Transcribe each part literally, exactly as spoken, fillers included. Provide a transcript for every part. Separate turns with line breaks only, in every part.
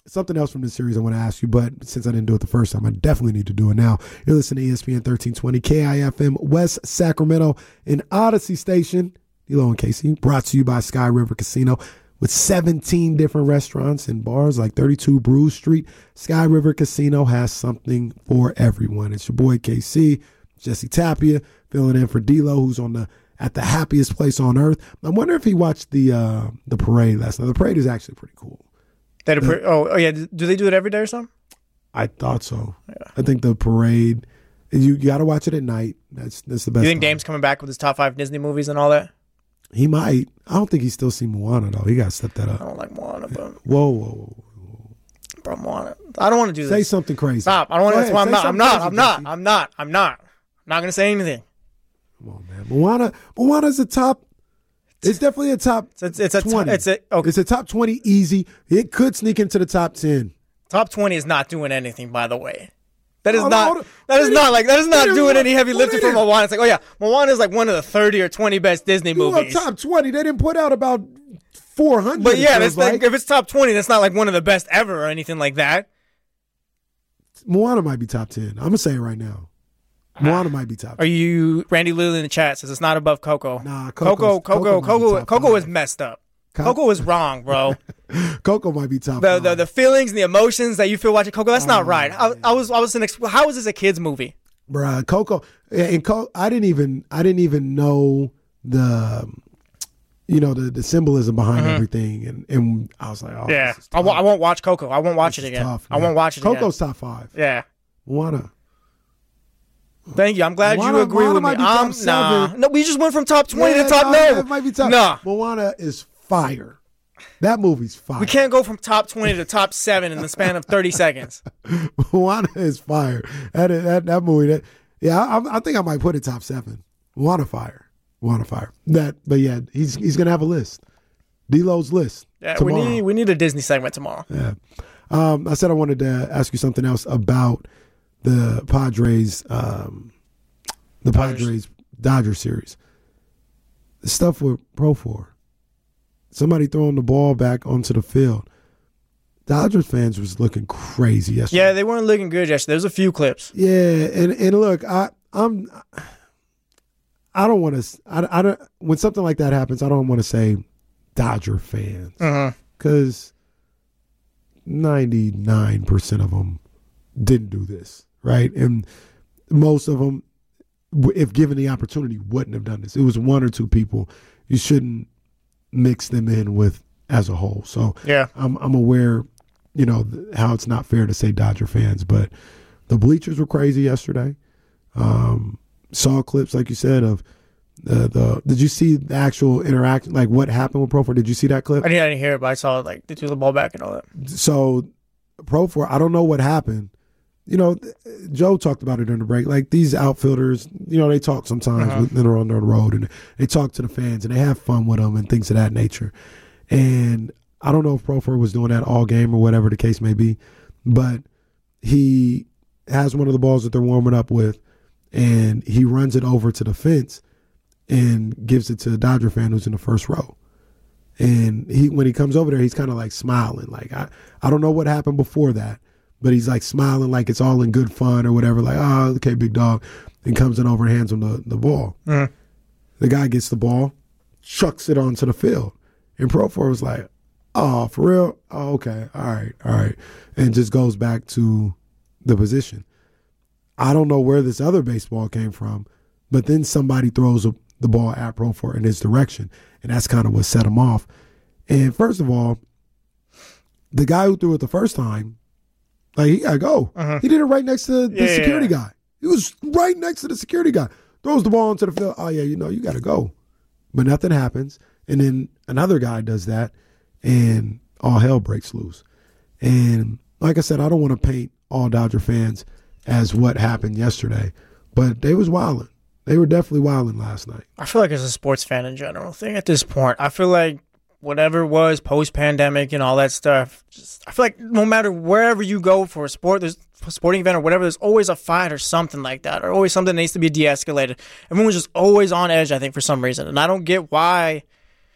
something else from this series I want to ask you, but since I didn't do it the first time, I definitely need to do it now. You're listening to E S P N thirteen twenty, K I F M, West Sacramento, and Odyssey Station. D'Lo and Casey, brought to you by Sky River Casino. With seventeen different restaurants and bars like thirty-two Bruce Street, Sky River Casino has something for everyone. It's your boy K C, Jesse Tapia, filling in for D'Lo, who's on the at the happiest place on earth. I wonder if he watched the uh, the parade last night. The parade is actually pretty cool.
That a par- oh, oh yeah, do they do it every day or something?
I thought so.
Yeah.
I think the parade. You, you got to watch it at night. That's that's the best.
You think
time.
Dame's coming back with his top five Disney movies and all that?
He might. I don't think he's still seen Moana though. He got to step that up.
I don't like Moana, but
whoa, whoa, whoa, whoa.
Bro, Moana. I don't want to do
Say
this.
Say something crazy.
Stop. I don't want to.
Ahead,
I'm not. I'm not. I'm not.
Jesse.
I'm not. I'm not. I'm not gonna say anything.
Come on, man. Moana. Moana's a top. It's definitely a top.
It's, it's a
twenty.
It's a okay.
It's a top twenty easy. It could sneak into the top ten.
Top twenty is not doing anything, by the way. That is
Oh,
not.
no,
That is not like that is not
Wait a
doing
minute.
any heavy
Wait a
lifting for
minute.
Moana. It's like, oh yeah, Moana is like one of the thirty or twenty best Disney
You
movies.
up top twenty. They didn't put out about four hundred.
But yeah, that's
like,
like, if it's top twenty, that's not like one of the best ever or anything like that.
Moana might be top ten. I'm gonna say it right now. Moana might be top
Are
ten.
you Randy Lilly in the chat says it's not above Coco?
Nah,
Coco,
Coco's-
Coco,
Coco might be
Coco,
top
Coco
five.
is messed up.
Co-
Coco is wrong, bro.
Coco might be top
the,
five.
the the feelings and the emotions that you feel watching Coco, that's not
Oh,
right. I, I was I was an ex- how is this a kids movie?
Bruh, Coco and Co- I didn't even I didn't even know the you know the, the symbolism behind
Mhm.
everything, and, and I was like, oh,
Yeah,
this is
I,
tough.
w- I won't watch Coco. I won't watch
This
it
is
again.
tough,
I
man.
won't watch it
Coco's
again.
top five.
Yeah.
Moana.
Thank you. I'm glad
Moana-
you agree
Moana
with me.
might be top
Um, nah,
seven.
no, we just went from top twenty
Yeah,
to top
nah,
nine.
That might be top.
Nah,
Moana is fire. That movie's fire.
we can't go from top twenty to top seven in the span of thirty seconds.
Moana is fire. That that that movie. That yeah, I, I think I might put it top seven. Moana fire. Moana fire. That, but yeah, he's he's gonna have a list. D'Lo's list.
Yeah, we
tomorrow.
need we need a Disney segment tomorrow.
Yeah. Um, I said I wanted to ask you something else about the Padres, um, the
Dodgers.
Padres Dodger series. The stuff with Profar. Somebody throwing the ball back onto the field. Dodgers fans was looking crazy yesterday.
Yeah, they weren't looking good yesterday. There's a few clips.
Yeah, and and look, I I'm I don't want to. I, I don't when something like that happens. I don't want to say Dodger fans because ninety-nine percent of them didn't do this, right? And most of them, if given the opportunity, wouldn't have done this. It was one or two people. You shouldn't mix them in with as a whole. So
Yeah.
I'm I'm aware, you know, th- how it's not fair to say Dodger fans, but the bleachers were crazy yesterday. Um, saw clips, like you said, of the the. Did you see the actual interaction? Like what happened with Profar? Did you see that clip?
I didn't, I didn't hear it, but I saw like they threw the ball back and all that.
So Profar, I don't know what happened. You know, Joe talked about it during the break. Like these outfielders, you know, they talk sometimes
Uh-huh.
when they're on the road and they talk to the fans and they have fun with them and things of that nature. And I don't know if Profar was doing that all game or whatever the case may be, but he has one of the balls that they're warming up with, and he runs it over to the fence and gives it to a Dodger fan who's in the first row. And he, when he comes over there, he's kind of like smiling. Like, I, I don't know what happened before that, but he's like smiling like it's all in good fun or whatever. Like, oh, okay, big dog. And comes in over and hands him the, the ball.
Mhm.
The guy gets the ball, chucks it onto the field. And Profar was like, oh, for real? Oh, okay. All right. All right. And just goes back to the position. I don't know where this other baseball came from, but then somebody throws a, the ball at Profar in his direction. And that's kind of what set him off. And first of all, the guy who threw it the first time, like, he got to go.
Uh-huh.
He did it right next to the
Yeah,
security
yeah.
guy. He was right next to the security guy. Throws the ball into the field. Oh, yeah, you know, you got to go. But nothing happens. And then another guy does that, and all hell breaks loose. And like I said, I don't want to paint all Dodger fans as what happened yesterday, but they was wilding. They were definitely wilding last night.
I feel like it's a sports fan in general thing at this point. I feel like whatever it was post-pandemic and all that stuff, just, I feel like no matter wherever you go for a sport, there's a sporting event or whatever, there's always a fight or something like that, or always something that needs to be de-escalated. Everyone's just always on edge, I think, for some reason. And I don't get why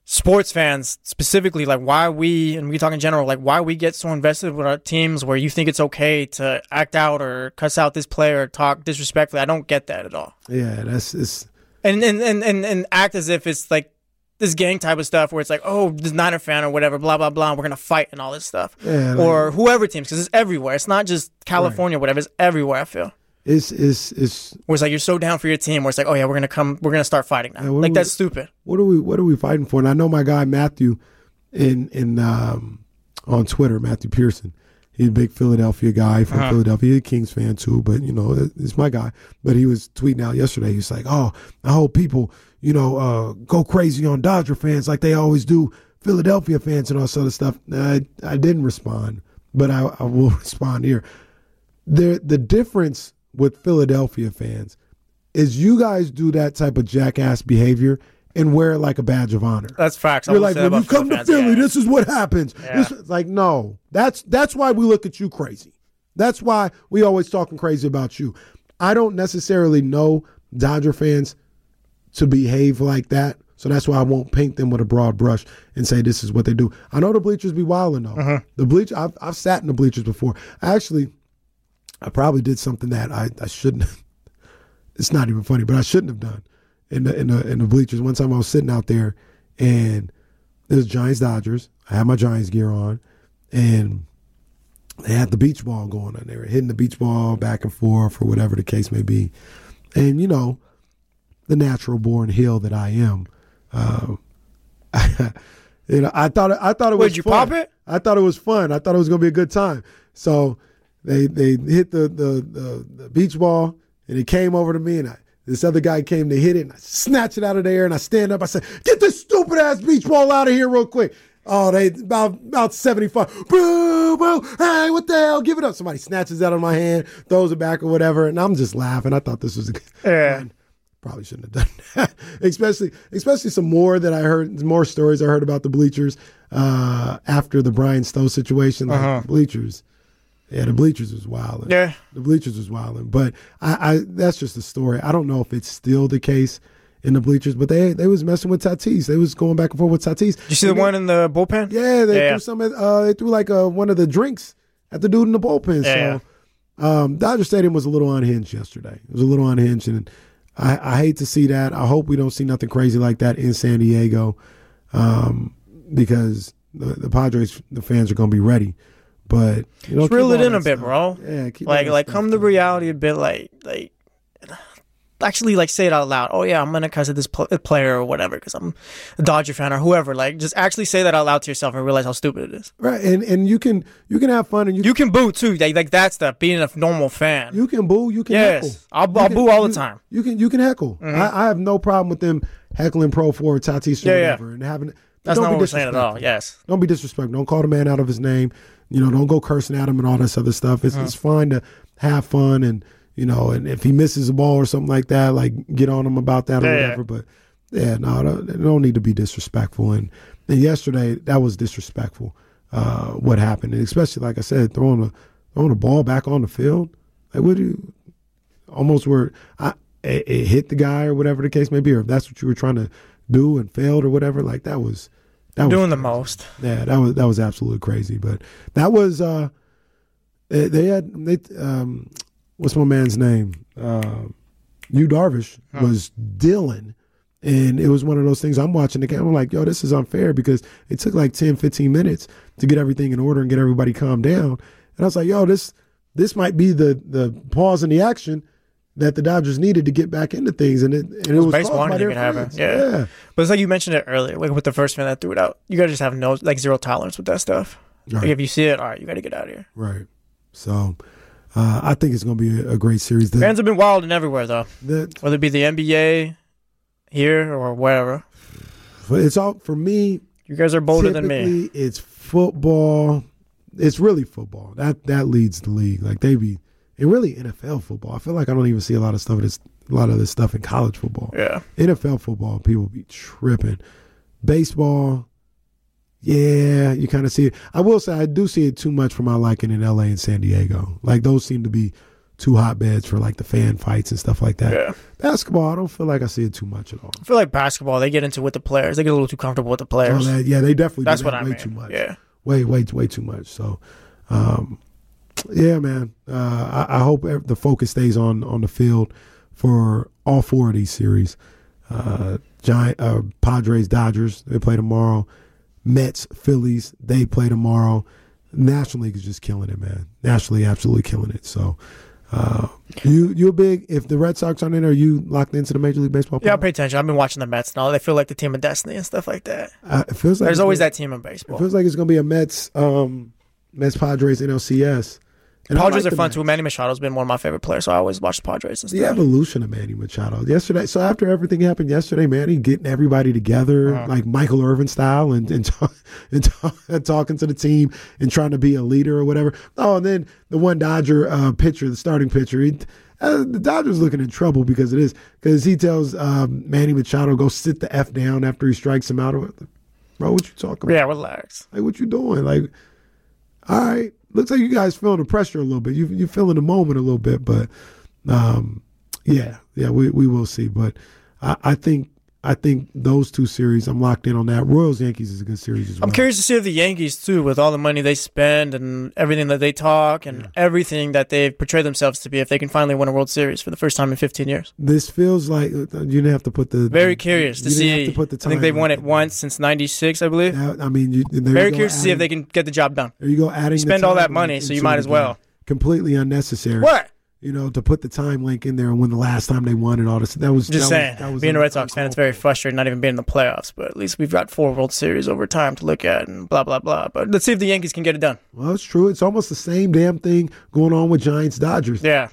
sports fans specifically, like why we, and we talk in general, like why we get so invested with our teams where you think it's okay to act out or cuss out this player or talk disrespectfully. I don't get that at all.
Yeah, that's it's
and and and and, and act as if it's like this gang type of stuff where it's like, oh, this Niner fan or whatever, blah blah blah, we're gonna fight and all this stuff,
yeah, like,
or whoever teams, because it's everywhere. It's not just California, right. Whatever. It's everywhere. I feel.
It's it's it's
where it's like you're so down for your team. Where it's like, oh yeah, we're gonna come, we're gonna start fighting now. Yeah, like we, that's stupid.
What are we What are we fighting for? And I know my guy Matthew, in in um, on Twitter, Matthew Pearson. He's a big Philadelphia guy from uh-huh. Philadelphia. He's a Kings fan too, but you know, it's my guy. But he was tweeting out yesterday. He's like, "Oh, I hope people, you know, uh, go crazy on Dodger fans like they always do Philadelphia fans and all sort of stuff." I I didn't respond, but I, I will respond here. The the difference with Philadelphia fans is you guys do that type of jackass behavior and wear it like a badge of honor.
That's facts.
You're like, when you come to
fans,
Philly,
yeah.
this is what happens.
Yeah.
This is like, no, that's that's why we look at you crazy. That's why we always talking crazy about you. I don't necessarily know Dodger fans to behave like that, so that's why I won't paint them with a broad brush and say this is what they do. I know the bleachers be wilding though.
Uh-huh.
The bleach, I've, I've sat in the bleachers before. Actually, I probably did something that I, I shouldn't have. It's not even funny, but I shouldn't have done in the in the in the bleachers. One time I was sitting out there and it was Giants Dodgers. I had my Giants gear on and they had the beach ball going on. They were hitting the beach ball back and forth or whatever the case may be. And you know, the natural born heel that I am, uh, you know, I thought I thought it was
Would you
fun.
pop it?
I thought it was fun. I thought it was gonna be a good time. So They they hit the, the, the, the beach ball, and it came over to me, and I, this other guy came to hit it, and I snatch it out of the air, and I stand up. I said, "Get this stupid-ass beach ball out of here real quick." Oh, they about about seventy-five. Boo, boo. Hey, what the hell? Give it up. Somebody snatches it out of my hand, throws it back or whatever, and I'm just laughing. I thought this was a good
yeah.
Man, probably shouldn't have done that. especially, especially some more that I heard, more stories I heard about the bleachers uh, after the Brian Stowe situation. Like
uh-huh.
bleachers. Yeah, the bleachers was wilding.
Yeah.
The bleachers was wilding. But I, I that's just a story. I don't know if it's still the case in the bleachers, but they they was messing with Tatis. They was going back and forth with Tatis.
Did you see and the they, one in the bullpen?
Yeah, they
yeah,
threw
yeah.
some uh they threw like uh one of the drinks at the dude in the bullpen.
Yeah,
so um Dodger Stadium was a little unhinged yesterday. It was a little unhinged, and I, I hate to see that. I hope we don't see nothing crazy like that in San Diego. Um because the, the Padres, the fans are gonna be ready. But you know,
just reel it in a bit,
stuff.
bro.
Yeah, keep
like like come to reality a bit. Like like actually like say it out loud. Oh yeah, I'm gonna cuss at this pl- player or whatever because I'm a Dodger fan or whoever. Like just actually say that out loud to yourself and realize how stupid it is.
Right, and and you can you can have fun and you
you can boo too. Like like that's the being a normal fan.
You can boo. You can
yes,
heckle.
I'll,
You
I'll
can,
boo all
you,
the time.
You can you can heckle.
Mm-hmm.
I, I have no problem with them heckling Pro for Tatis or
yeah,
whatever
yeah.
and having.
That's
don't
not
be
what we're saying at all. Yes.
Don't be disrespectful. Don't call the man out of his name. You know, don't go cursing at him and all this other stuff. It's, mm. it's fine to have fun and, you know, and if he misses a ball or something like that, like get on him about that or
yeah,
whatever. Yeah. But, yeah, no, don't, don't need to be disrespectful. And, and yesterday, that was disrespectful, uh, what happened. And especially, like I said, throwing the, throwing the ball back on the field. Like, what do you – almost where I, it, it hit the guy or whatever the case may be, or if that's what you were trying to do and failed or whatever, like that was – That
doing
was
the most.
Yeah, that was that was absolutely crazy. But that was uh, they, they had they um, what's my man's name? Uh, Yu Darvish huh. was dealing, and it was one of those things. I'm watching the game. I'm like, yo, this is unfair because it took like ten, fifteen minutes to get everything in order and get everybody calmed down. And I was like, yo, this this might be the the pause in the action that the Dodgers needed to get back into things, and it and it was
baseball. Anything can happen. Yeah. yeah, but it's like you mentioned it earlier, like with the first fan that threw it out. You gotta just have no like zero tolerance with that stuff. Right. Like if you see it, all right, you gotta get out of here.
Right. So, uh, I think it's gonna be a, a great series. The,
Fans have been wild and everywhere though,
the,
whether it be the N B A here or wherever.
It's all for me.
You guys are bolder than me.
It's football. It's really football. That that leads the league. Like they be. And really N F L football. I feel like I don't even see a lot of stuff. This, a lot of this stuff in college football.
Yeah.
N F L football, people be tripping. Baseball, yeah, you kind of see it. I will say I do see it too much for my liking in L A and San Diego. Like those seem to be two hotbeds for like the fan fights and stuff like that.
Yeah.
Basketball, I don't feel like I see it too much at all.
I feel like basketball, they get into with the players. They get a little too comfortable with the players.
Oh, that, yeah, they definitely
That's
do
what
that
I
way
mean.
too much.
Yeah.
Way, way, way too much. So, um, yeah, man. Uh, I, I hope the focus stays on on the field for all four of these series. Uh, Giant, uh, Padres, Dodgers, they play tomorrow. Mets, Phillies, they play tomorrow. National League is just killing it, man. National League absolutely killing it. So, uh, you you a big, if the Red Sox aren't in, are you locked into the Major League Baseball?
Yeah, I pay attention. I've been watching the Mets now. They feel like the team of destiny and stuff like that.
Uh, it feels like
There's always
gonna,
that team in baseball.
It feels like it's going to be a Mets, um, Mets Padres N L C S. And
Padres
like
are fun
Mets.
too. Manny Machado's been one of my favorite players, so I always watch the Padres and stuff.
The evolution of Manny Machado yesterday. So after everything happened yesterday, Manny getting everybody together
Uh-huh.
like Michael Irvin style and and, talk, and, talk, and talking to the team and trying to be a leader or whatever. Oh, and then the one Dodger uh, pitcher, the starting pitcher, he, uh, the Dodgers looking in trouble because it is because he tells um, Manny Machado go sit the f down after he strikes him out. Bro, what you talking about?
Yeah, relax.
Like what you doing? Like, all right. Looks like you guys feeling the pressure a little bit. You you feeling the moment a little bit, but um, yeah, yeah, we, we will see. But I, I think I think those two series, I'm locked in on that. Royals Yankees is a good series as well.
I'm curious to see if the Yankees too, with all the money they spend and everything that they talk and
Yeah.
everything that they portray themselves to be, if they can finally win a World Series for the first time in fifteen years.
This feels like you didn't have to put the
Very curious to
you didn't
see.
have to put the
I think they've
time
won
like
it
that.
once since ninety-six, I believe.
That- I mean, you, there
Very
you go,
curious to see if
adding-
they can get the job done.
There you go, adding.
You spend
the
all that
time
money,
link
so you
into
might
the
as well.
game. Completely unnecessary.
What?
You know, to put the time link in there and when the last time they won and all this. That was
Just
that
saying,
Was, that was
being a
un-
Red Sox fan, it's very frustrating not even being in the playoffs. But at least we've got four World Series over time to look at and blah, blah, blah. But let's see if the Yankees can get it done.
Well, it's true. It's almost the same damn thing going on with Giants Dodgers.
Yeah.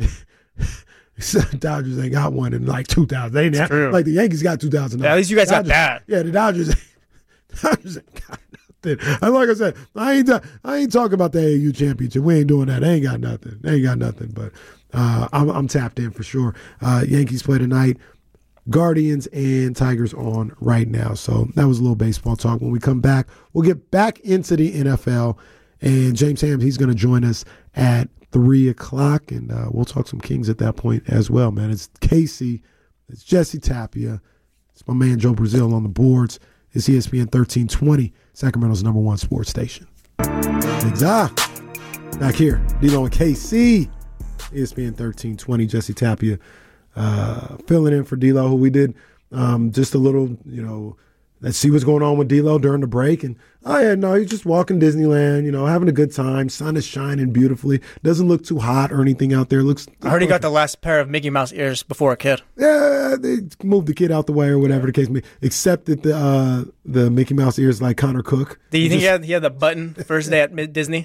Dodgers ain't got one in like two thousand. They ain't have,
true.
like the Yankees got two thousand.
Yeah, at least you guys got
Dodgers,
that.
Yeah, the Dodgers. Dodgers ain't got nothing. And like I said, I ain't I ain't talking about the A A U championship. We ain't doing that. They ain't got nothing. They ain't got nothing. But uh, I'm I'm tapped in for sure. Uh, Yankees play tonight. Guardians and Tigers on right now. So that was a little baseball talk. When we come back, we'll get back into the N F L. And James Hams, he's going to join us at three o'clock. And uh, we'll talk some Kings at that point as well, man. It's Casey. It's Jesse Tapia. It's my man Joe Brazil on the boards. It's E S P N thirteen twenty, Sacramento's number one sports station. Big ah, back here. D-Lo and K C. E S P N thirteen twenty, Jesse Tapia. Uh, filling in for D-Lo, who we did um, just a little, you know, let's see what's going on with D-Lo during the break. And, oh, yeah, no, he's just walking Disneyland, you know, having a good time. Sun is shining beautifully. Doesn't look too hot or anything out there. Looks.
I heard he got the last pair of Mickey Mouse ears before a kid.
Yeah, they moved the kid out the way or whatever the case may be. Except that the uh, the Mickey Mouse ears like Connor Cook.
Do you
He
think
just-
he had, he had the button first day at Mid- Disney?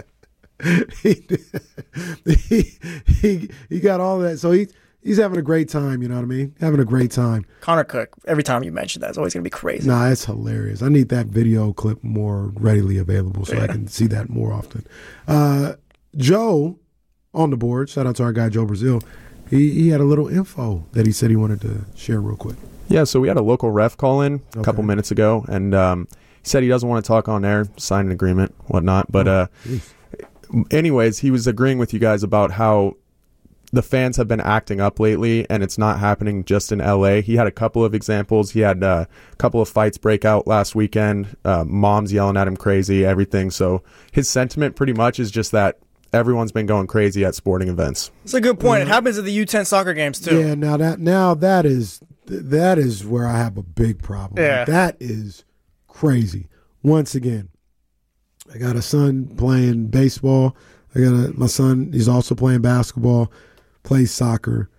he, he, he, he got all that. So he, he's having a great time, you know what I mean? Having a great time.
Connor Cook, every time you mention that, it's always going to be crazy.
Nah, it's hilarious. I need that video clip more readily available so I
Yeah.
can see that more often. Uh, Joe on the board, shout out to our guy Joe Brazil. He, he had a little info that he said he wanted to share real quick.
Yeah, so we had a local ref call in a
Okay.
couple minutes ago, and um, he said he doesn't want to talk on air, sign an agreement, whatnot. But uh,
Jeez.
anyways, he was agreeing with you guys about how the fans have been acting up lately, and it's not happening just in L A. He had a couple of examples. He had uh, a couple of fights break out last weekend, uh, moms yelling at him crazy, everything. So his sentiment pretty much is just that everyone's been going crazy at sporting events.
It's a good point. It happens at the U ten soccer games, too.
Yeah, now that now that is that is where I have a big problem.
Yeah.
That is crazy. Once again, I got a son playing baseball. I got a, my son, he's also playing basketball, plays soccer.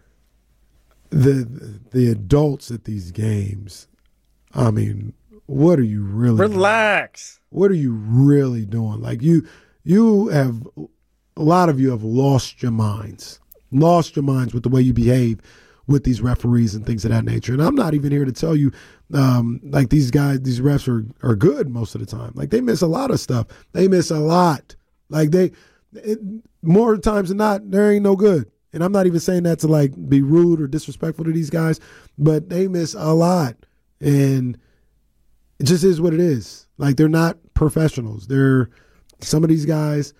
The the adults at these games, I mean, what are you really doing?
Relax.
What are you really doing? Like you you have a lot of you have lost your minds. Lost your minds with the way you behave with these referees and things of that nature. And I'm not even here to tell you um, like these guys, these refs are, are good most of the time. Like they miss a lot of stuff. They miss a lot. Like they, it, more times than not, there ain't no good. And I'm not even saying that to like be rude or disrespectful to these guys, but they miss a lot. And it just is what it is. Like they're not professionals. They're some of these guys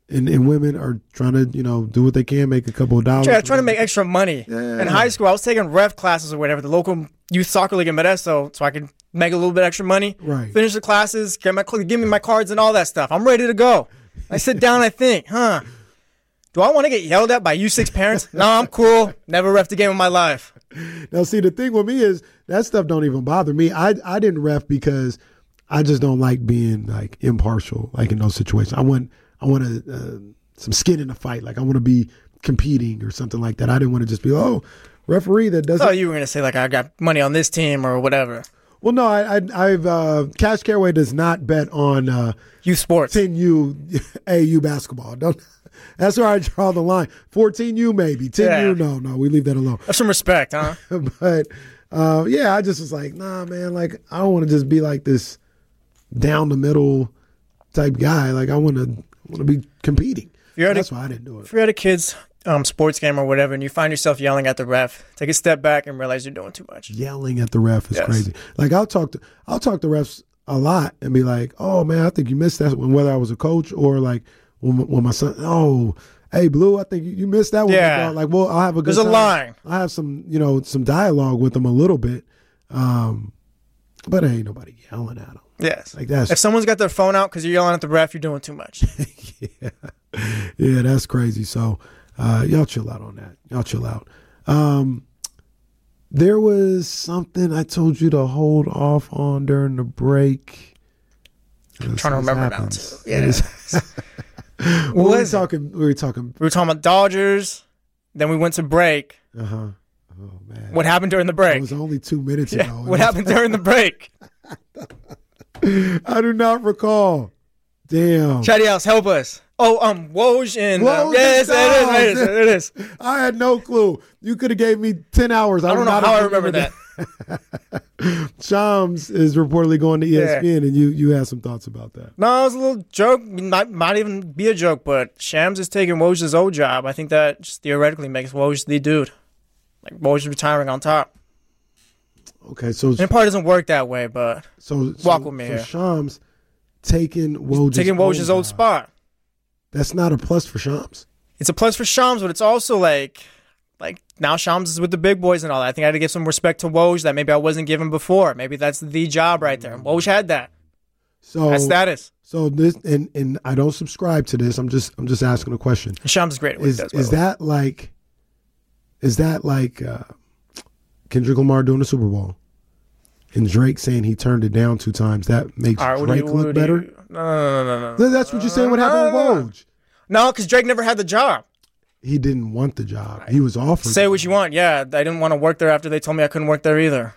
and, and women are trying to, you know, do what they can, make a couple of dollars.
Yeah, trying to make extra money.
Yeah.
In high school, I was taking ref classes or whatever, the local youth soccer league in Modesto, so I could make a little bit extra money.
Right.
Finish the classes, get my give me my cards and all that stuff. I'm ready to go. I sit down, I think, huh? Do I want to get yelled at by U six parents? No, I'm cool. Never reffed a game in my life.
Now, see, the thing with me is that stuff don't even bother me. I I didn't ref because I just don't like being like impartial, like in those situations. I want I want to, uh, some skin in the fight. Like I want to be competing or something like that. I didn't want to just be, oh, referee that doesn't.
Oh, you were gonna say like I got money on this team or whatever.
Well, no, I, I I've uh, Cash Caraway does not bet on uh,
Youth sports.
ten U A U basketball. Don't. That's where I draw the line. fourteen U maybe. ten U,
Yeah.
no, no, we leave that alone.
Have some respect, huh?
But uh, yeah, I just was like, nah, man. Like I don't want to just be like this down the middle type guy. Like I want to want to be competing.
You're at
That's
a-
why I didn't do it.
If you're at a kid's um, sports game or whatever, and you find yourself yelling at the ref, take a step back and realize you're doing too much.
Yelling at the ref is
Yes.
crazy. Like I'll talk to I'll talk to refs a lot and be like, oh man, I think you missed that one, whether I was a coach or like when, when my son. Oh, hey Blue, I think you, you missed that one.
Yeah.
dog." Like, well, I'll have a good
There's a
time.
line.
I have some, you know, some dialogue with them a little bit, um, but ain't nobody yelling at them.
Yes.
Like that's
If someone's got their phone out because you're yelling at the ref, you're doing too much.
yeah, yeah, that's crazy. So uh, y'all chill out on that. Y'all chill out. Um, there was something I told you to hold off on during the break.
I'm trying to remember now, too. Yeah.
we
What
were
was it?
talking. We were talking.
We were talking about Dodgers. Then we went to break.
Uh huh. Oh man.
What happened during the
It
break?
was only two minutes
Yeah.
ago.
What happened during the break?
I do not recall. Damn.
Chatty House, help us. Oh, um, Woj and uh,
Woj
yes,
and
it is,
Shams.
it is, it is.
I had no clue. You could have gave me ten hours.
I
would
don't know
not
how I
have
remember
remembered
that.
Shams is reportedly going to E S P N, and you you had some thoughts about that.
No, it was a little joke. Might, might even be a joke, but Shams is taking Woj's old job. I think that just theoretically makes Woj the dude. Like Woj retiring on top.
Okay, so
And it probably doesn't work that way, but
so, so
walk with me
so
here.
Shams taking Woj's
taking Woj's old
job.
spot.
That's not a plus for Shams.
It's a plus for Shams, but it's also like, like now Shams is with the big boys and all that. I think I had to give some respect to Woj that maybe I wasn't given before. Maybe that's the job right there. Woj had that.
So
That status.
so this and and I don't subscribe to this. I'm just I'm just asking a question.
And Shams is great at what
Is
he does. by
is
the way.
that like is that like uh, Kendrick Lamar doing the Super Bowl and Drake saying he turned it down two times? That makes
All right, what do
Drake
you- what
look
do you-
better.
No, no, no, no, no.
Th- That's what you're saying. What happened with Woj?
No, because Drake never had the job.
He didn't want the job. He was offered.
Say what you want. Yeah, I didn't want to work there after they told me I couldn't work there either.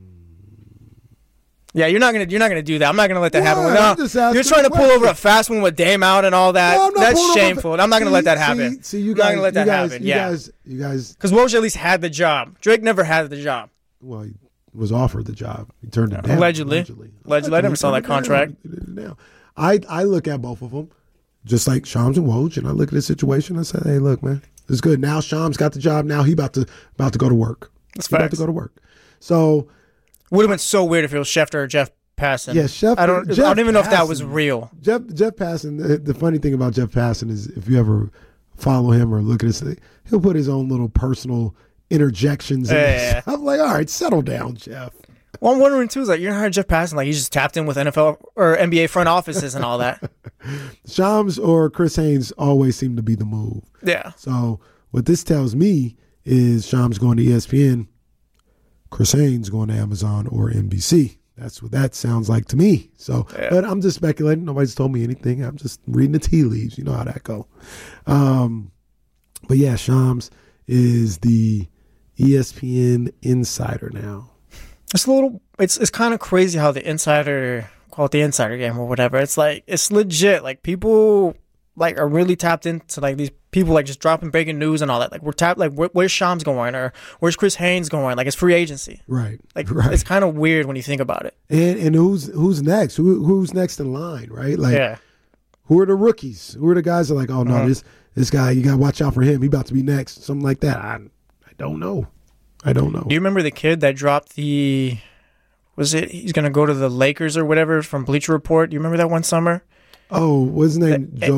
Yeah, you're not gonna you're not gonna do that. I'm not gonna let that happen.
What?
No,
I'm just asking
you're trying
a
to pull
question.
over a fast one with Dame out and all that.
No, I'm not
That's
pulling over-
shameful. I'm not gonna
See-
let that
see-
happen.
See, you
I'm
guys,
not gonna let
you
that
guys,
happen.
You
Yeah,
guys, you guys.
because Woj at least had the job. Drake never had the job.
Well, he was offered the job. He turned it
Yeah,
down.
allegedly.
Allegedly.
Allegedly. I never saw
Turned
that
it down.
contract.
He did it now. I I look at both of them, just like Shams and Woj, and I look at the situation and say, hey, look, man, it's good. Now Shams got the job. Now he about to about to go to work.
That's
He about
facts.
to go to work. So
Would have been so weird if it was Schefter or Jeff Passan.
yeah, Chef.
I don't.
Jeff
I don't even know if that was
Passan-
real.
Jeff Jeff Passan. The, the funny thing about Jeff Passan is, if you ever follow him or look at his, he'll put his own little personal interjections. in
Yeah,
this.
yeah, yeah.
I'm like, all right, settle down, Jeff.
Well, I'm wondering too. Is like you're hiring Jeff Passan, like he just tapped in with N F L or N B A front offices and all that.
Shams or Chris Haynes always seem to be the move.
Yeah.
So what this tells me is Shams going to E S P N, Chris Haynes going to Amazon or N B C. That's what that sounds like to me. So,
Yeah.
but I'm just speculating. Nobody's told me anything. I'm just reading the tea leaves. You know how that go. Um, but yeah, Shams is the E S P N insider now.
It's a little. It's it's kind of crazy how the insider, call it the insider game or whatever. It's like it's legit. Like people like are really tapped into like these people like just dropping breaking news and all that. Like we're tapped. Like where, where's Shams going or where's Chris Haynes going? Like it's free agency.
Right.
Like
right.
it's kind of weird when you think about it.
And and who's who's next? Who who's next in line? Right. Like
Yeah.
who are the rookies? Who are the guys that are like, oh no,
Uh-huh.
this this guy, you gotta watch out for him. He about to be next. Something like that. I I don't know. I don't know.
Do you remember the kid that dropped the? Was it he's gonna go to the Lakers or whatever from Bleacher Report? Do you remember that one summer?
Oh, what's his name?
Uh,
Joe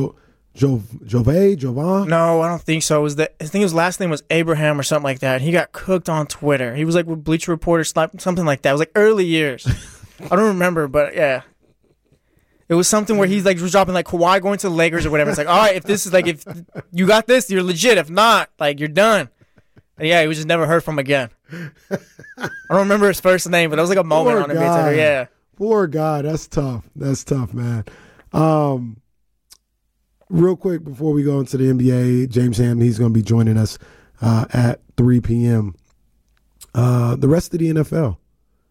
Jo Jove, Jovan?
No, I don't think so. It was the, I think his last name was Abraham or something like that. He got cooked on Twitter. He was like with Bleacher Report or something like that. It was like early years. I don't remember, but yeah. It was something where he's like was dropping like Kawhi going to the Lakers or whatever. It's like, all right, if this is like, if you got this, you're legit. If not, like, you're done. And yeah, he was just never heard from again. I don't remember his first name, but that was like a moment
Poor
on it.
guy.
Yeah.
Poor guy. That's tough. That's tough, man. Um, real quick before we go into the N B A, James Ham, he's going to be joining us uh, at three p.m. Uh, the rest of the N F L.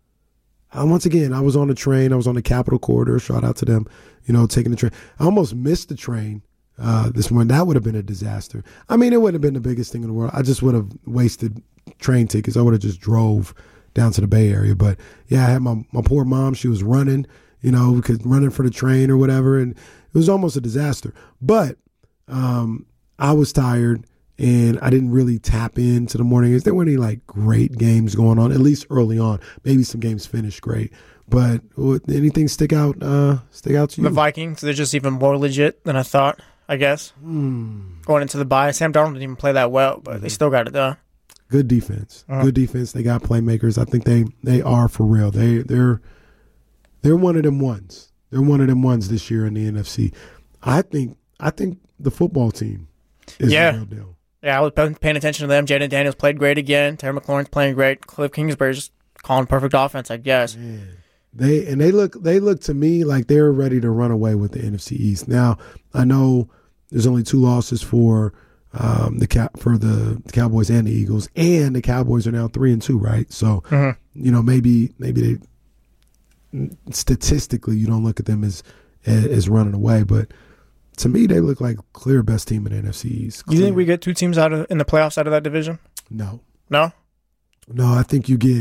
Uh, once again, I was on the train. I was on the Capitol Corridor. Shout out to them, you know, taking the train. I almost missed the train uh, this morning. That would have been a disaster. I mean, it wouldn't have been the biggest thing in the world. I just would have wasted train tickets. I would have just drove down to the Bay Area. But, yeah, I had my, my poor mom. She was running, you know, because running for the train or whatever. And it was almost a disaster. But um, I was tired. And I didn't really tap into the mornings. There weren't any like great games going on, at least early on. Maybe some games finished great, but would anything stick out? Uh, stick out to you?
The Vikings, they're just even more legit than I thought. I guess
Hmm.
going into the bye, Sam Darnold didn't even play that well, but they still got it done.
Good defense.
Uh-huh.
Good defense. They got playmakers. I think they they are for real. They they're they're one of them ones. They're one of them ones this year in the N F C. I think I think the football team is
Yeah.
the real deal.
Yeah, I was paying attention to them. Jaden Daniels played great again. Terry McLaurin's playing great. Cliff Kingsbury's just calling perfect offense, I guess.
Man. They and they look they look to me like they're ready to run away with the N F C East. Now I know there's only two losses for um, the cap for the, the Cowboys and the Eagles, and the Cowboys are now three and two, right? So
Mm-hmm.
you know maybe maybe they statistically you don't look at them as as running away, but to me they look like clear best team in the N F C East.
You think
Clear.
we get two teams out of in the playoffs out of that division?
No,
No?
no. I think you get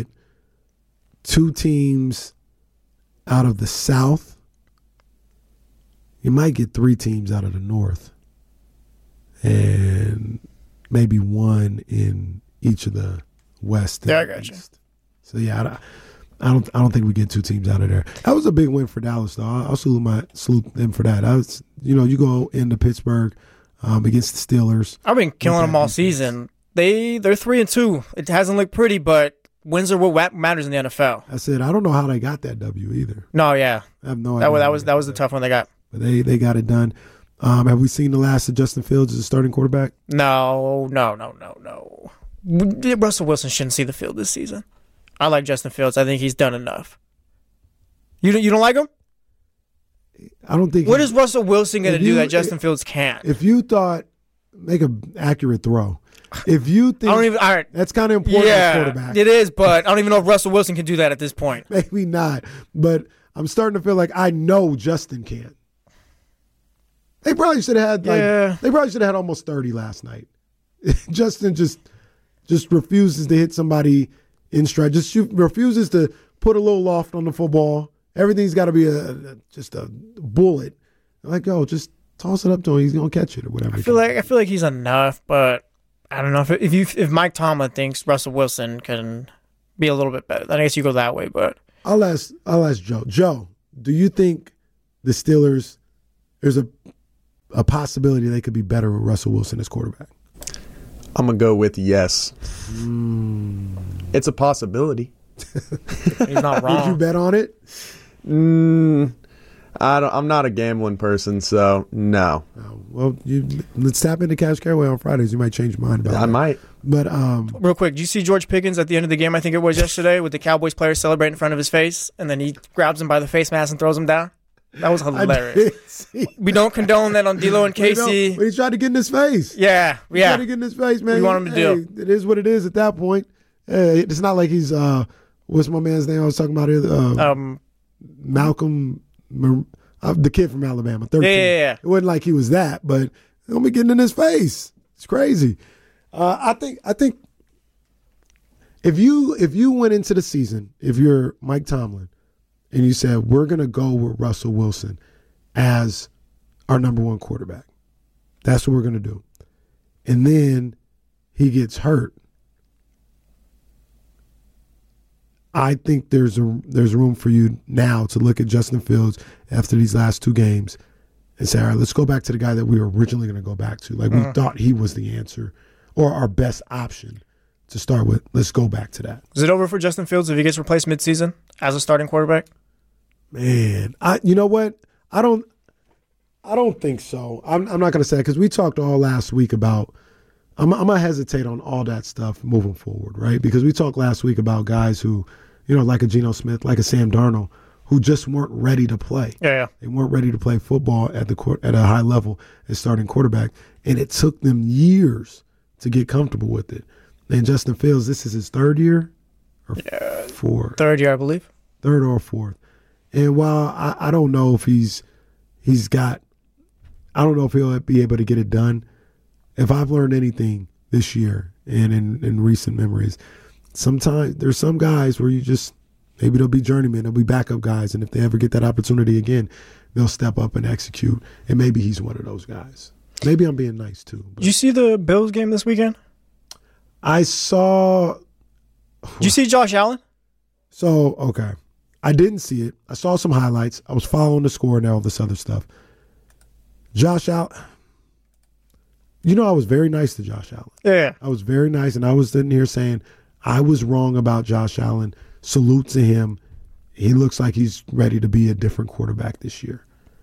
two teams out of the South. You might get three teams out of the North, and maybe one in each of the West. And
Yeah, I got you.
East. So yeah, I, I don't. I don't think we get two teams out of there. That was a big win for Dallas, though. I'll salute my salute them for that. I was, you know, you go into Pittsburgh um, against the Steelers.
I've been killing
Look
them
at
all
defense.
season. They they're three and two. It hasn't looked pretty, but wins are what matters in the N F L.
I said I don't know how they got that W either.
No, yeah,
I have no
that
idea.
was that
how
was
they
that
got
was the tough one they got.
But they they got it done. Um, have we seen the last of Justin Fields as a starting quarterback?
No, no, no, no, no. Russell Wilson shouldn't see the field this season. I like Justin Fields. I think he's done enough. You don't, you don't like him?
I don't think.
What
he-
is Russell Wilson going to
If
do
you-
that Justin Fields can't?
If you thought, make an accurate throw. If you think
I don't even. All right.
that's kind of important as
Yeah,
quarterback,
it is, but I don't even know if Russell Wilson can do that at this point.
maybe not. But I'm starting to feel like I know Justin can. They probably should have had like
Yeah.
they probably should have had almost thirty last night. Justin just just refuses to hit somebody in stride. Just shoot, refuses to put a little loft on the football. Everything's got to be a, a just a bullet. Like, yo, just toss it up to him. He's gonna catch it or whatever.
I feel like I feel like he's enough, but I don't know if if you if Mike Tomlin thinks Russell Wilson can be a little bit better, then I guess you go that way. But
I'll ask I'll ask Joe. Joe, do you think the Steelers there's a a possibility they could be better with Russell Wilson as quarterback?
I'm gonna go with yes.
Mm.
It's a possibility.
he's not
Would you
wrong.
bet on it?
Mm, I don't. I'm not a gambling person, so no.
Oh, well, you let's tap into Cash Caraway on Fridays. You might change your mind about
I
that.
might.
But um,
Real quick, did you see George Pickens at the end of the game? I think it was yesterday, with the Cowboys player celebrating in front of his face, and then he grabs him by the face mask and throws him down. That was
I
hilarious.
did see
We don't condone that on D'Lo and
But he don't-
Casey.
but he tried to get in his face.
Yeah,
He
yeah.
tried to get in his face, man.
We want him to
Hey,
do.
It is what it is at that point. Hey, it's not like he's uh, what's my man's name? I was talking about it. Uh,
Um,
Malcolm, Mer- uh, the kid from Alabama, thirteen.
Yeah, yeah, yeah.
It wasn't like he was that, but don't be getting in his face. It's crazy. Uh, I think. I think if you if you went into the season, if you're Mike Tomlin, and you said we're gonna go with Russell Wilson as our number one quarterback, that's what we're gonna do, and then he gets hurt. I think there's a there's room for you now to look at Justin Fields after these last two games and say, all right, let's go back to the guy that we were originally going to go back to. Like, we
Mhm.
thought he was the answer or our best option to start with. Let's go back to that.
Is it over for Justin Fields if he gets replaced midseason as a starting quarterback?
Man, I you know what? I don't I don't think so. I'm, I'm not going to say that because we talked all last week about I'm, I'm going to hesitate on all that stuff moving forward, right? Because we talked last week about guys who, you know, like a Geno Smith, like a Sam Darnold, who just weren't ready to play.
Yeah, yeah.
They weren't ready to play football at the court, at a high level as starting quarterback, and it took them years to get comfortable with it. And Justin Fields, this is his third year or
Yeah.
fourth?
Third year, I believe.
Third or fourth. And while I, I don't know if he's he's got, I don't know if he'll be able to get it done. If I've learned anything this year and in, in recent memories, sometimes there's some guys where you just, maybe they'll be journeymen, they'll be backup guys, and if they ever get that opportunity again, they'll step up and execute. And maybe he's one of those guys. Maybe I'm being nice too.
Did you see the Bills game this weekend?
I saw.
Did you see Josh Allen?
So, okay. I didn't see it. I saw some highlights. I was following the score and all this other stuff. Josh Allen. You know, I was very nice to Josh Allen.
Yeah.
I was very nice, and I was sitting here saying, I was wrong about Josh Allen. Salute to him. He looks like he's ready to be a different quarterback this year.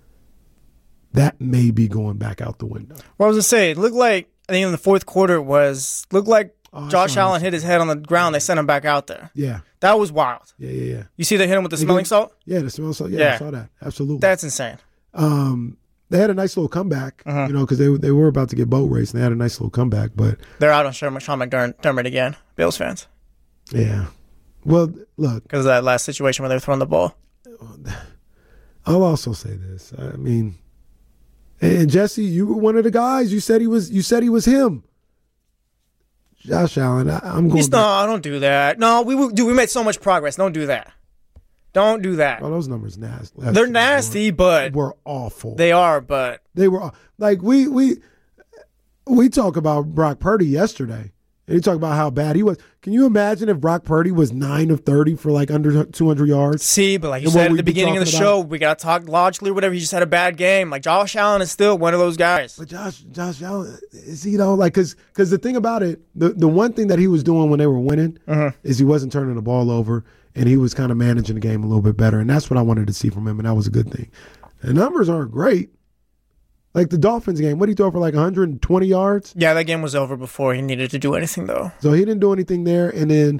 That may be going back out the window.
What was I say? It looked like, I think in the fourth quarter was, looked like
Oh, I
Josh
saw
Allen
that.
hit his head on the ground. They sent him back out there.
Yeah.
That was wild.
Yeah, yeah, yeah.
You see they hit him with the
They
smelling
did-
salt?
Yeah, the smell salt. Yeah,
Yeah.
I saw that. Absolutely.
That's insane.
Um, they had a nice little comeback,
Uh-huh.
you know, because they they were about to get boat race, and they had a nice little comeback. But
They're out on Sean Sean McDermott again, Bills fans,
yeah, well, look,
because of that last situation where they were throwing the ball.
I'll also say this. I mean, and Jesse, you were one of the guys. You said he was. You said he was him. Josh Allen. I, I'm going.
He's no,
back.
don't do that. No, we were- dude, we made so much progress. Don't do that. Don't do that.
Oh, those numbers nasty.
They're nasty, but
Were awful.
they are. But
They were like we we we talk about Brock Purdy yesterday, and he talked about how bad he was. Can you imagine if Brock Purdy was nine of thirty for like under two hundred yards?
see, but like you
And what
said at
we've
the
been
beginning of the
talking
show, we gotta talk logically or whatever. He just had a bad game. Like Josh Allen is still one of those guys.
But Josh Josh Allen is he though? Like because because the thing about it, the the one thing that he was doing when they were winning
Mhm.
is he wasn't turning the ball over, and he was kind of managing the game a little bit better, and that's what I wanted to see from him, and that was a good thing. The numbers aren't great. Like the Dolphins game, what did he throw for like one hundred twenty yards?
Yeah, that game was over before he needed to do anything though.
So he didn't do anything there. And then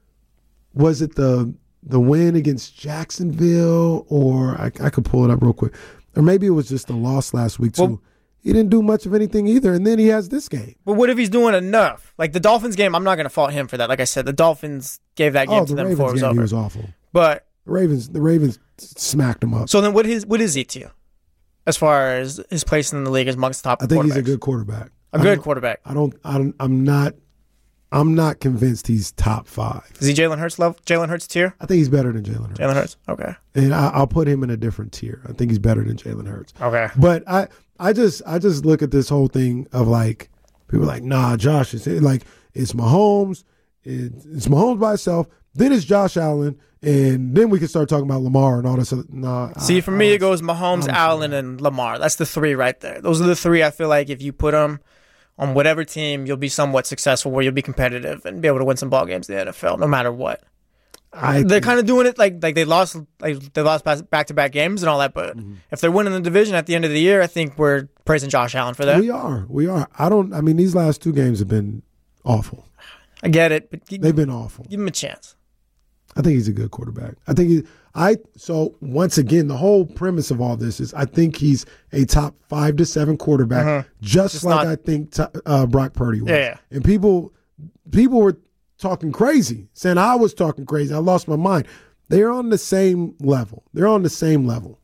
was it the the win against Jacksonville, or I, I could pull it up real quick, or maybe it was just the loss last week too.
Well-
he didn't do much of anything either. And then he has this game.
But what if he's doing enough? Like the Dolphins game, I'm not gonna fault him for that. Like I said, the Dolphins gave that game
Oh,
to
the
them
Ravens
before it was
game,
over.
he was awful.
But
The Ravens, the Ravens smacked him up.
so then, what is what is he to you, as far as his place in the league as amongst top
I think he's a
quarterbacks?
good quarterback.
a
I
good
don't-
quarterback.
I don't. I don't. I'm not. I'm not convinced he's top five.
Is he Jalen Hurts level? Jalen Hurts tier?
I think he's better than Jalen Hurts.
Jalen Hurts. Okay.
And I, I'll put him in a different tier. I think he's better than Jalen Hurts.
Okay.
But I, I just, I just look at this whole thing of like people are like, nah, Josh is like it's Mahomes, it's, it's Mahomes by itself. Then it's Josh Allen, and then we can start talking about Lamar and all this. Other, nah.
See,
I-
for
I
me,
don't-
it goes Mahomes,
I don't
Allen,
see that.
and Lamar. That's the three right there. Those are the three I feel like if you put them on whatever team, you'll be somewhat successful, where you'll be competitive and be able to win some ball games in the N F L, no matter what.
I,
They're kind of doing it like like they lost like they lost back to back games and all that. But
Mm-hmm.
if they're winning the division at the end of the year, I think we're praising Josh Allen for that.
we are, we are. I don't. I mean, these last two games have been awful.
I get it, but gi-
They've been awful.
give him a chance.
I think he's a good quarterback. I think he, I so once again the whole premise of all this is I think he's a top five to seven quarterback,
Mhm.
just,
Just
like
not-
I think t- uh, Brock Purdy was.
Yeah, yeah.
And people, people were talking crazy, saying I was talking crazy. I lost my mind. They're on the same level. They're on the same level.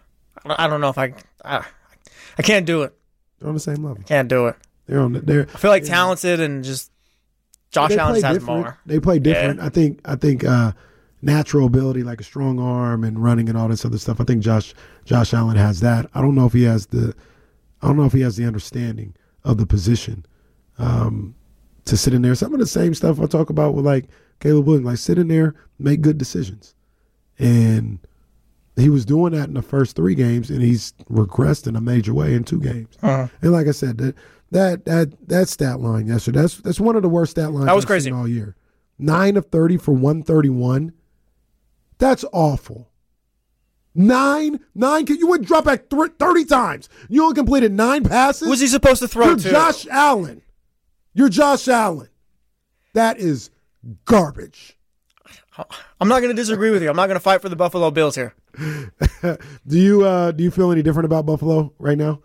I don't- I don't know if I, I I can't do it.
They're on the same level.
Can't do it.
They're on. The, they're.
I feel like talented and just Josh
they
Allen
play
just has
different.
more.
They play different. I think. I think uh, natural ability, like a strong arm and running and all this other stuff. I think Josh Josh Allen has that. I don't know if he has the. I don't know if he has the understanding of the position um, to sit in there. Some of the same stuff I talk about with like Caleb Williams, like sit in there, make good decisions, and he was doing that in the first three games, and he's regressed in a major way in two games. Uh-huh. And like I said, that that that that stat line yesterday, that's that's one of the worst stat lines
that was
I've
crazy
seen all year. Nine of thirty for one thirty-one. That's awful. Nine, nine. You went drop back th- thirty times. You only completed nine passes.
Who was he supposed to throw
You're
to?
Josh Allen. You're Josh Allen. That is garbage.
I'm not going to disagree with you. I'm not going to fight for the Buffalo Bills here.
do you uh, do you feel any different about Buffalo right now?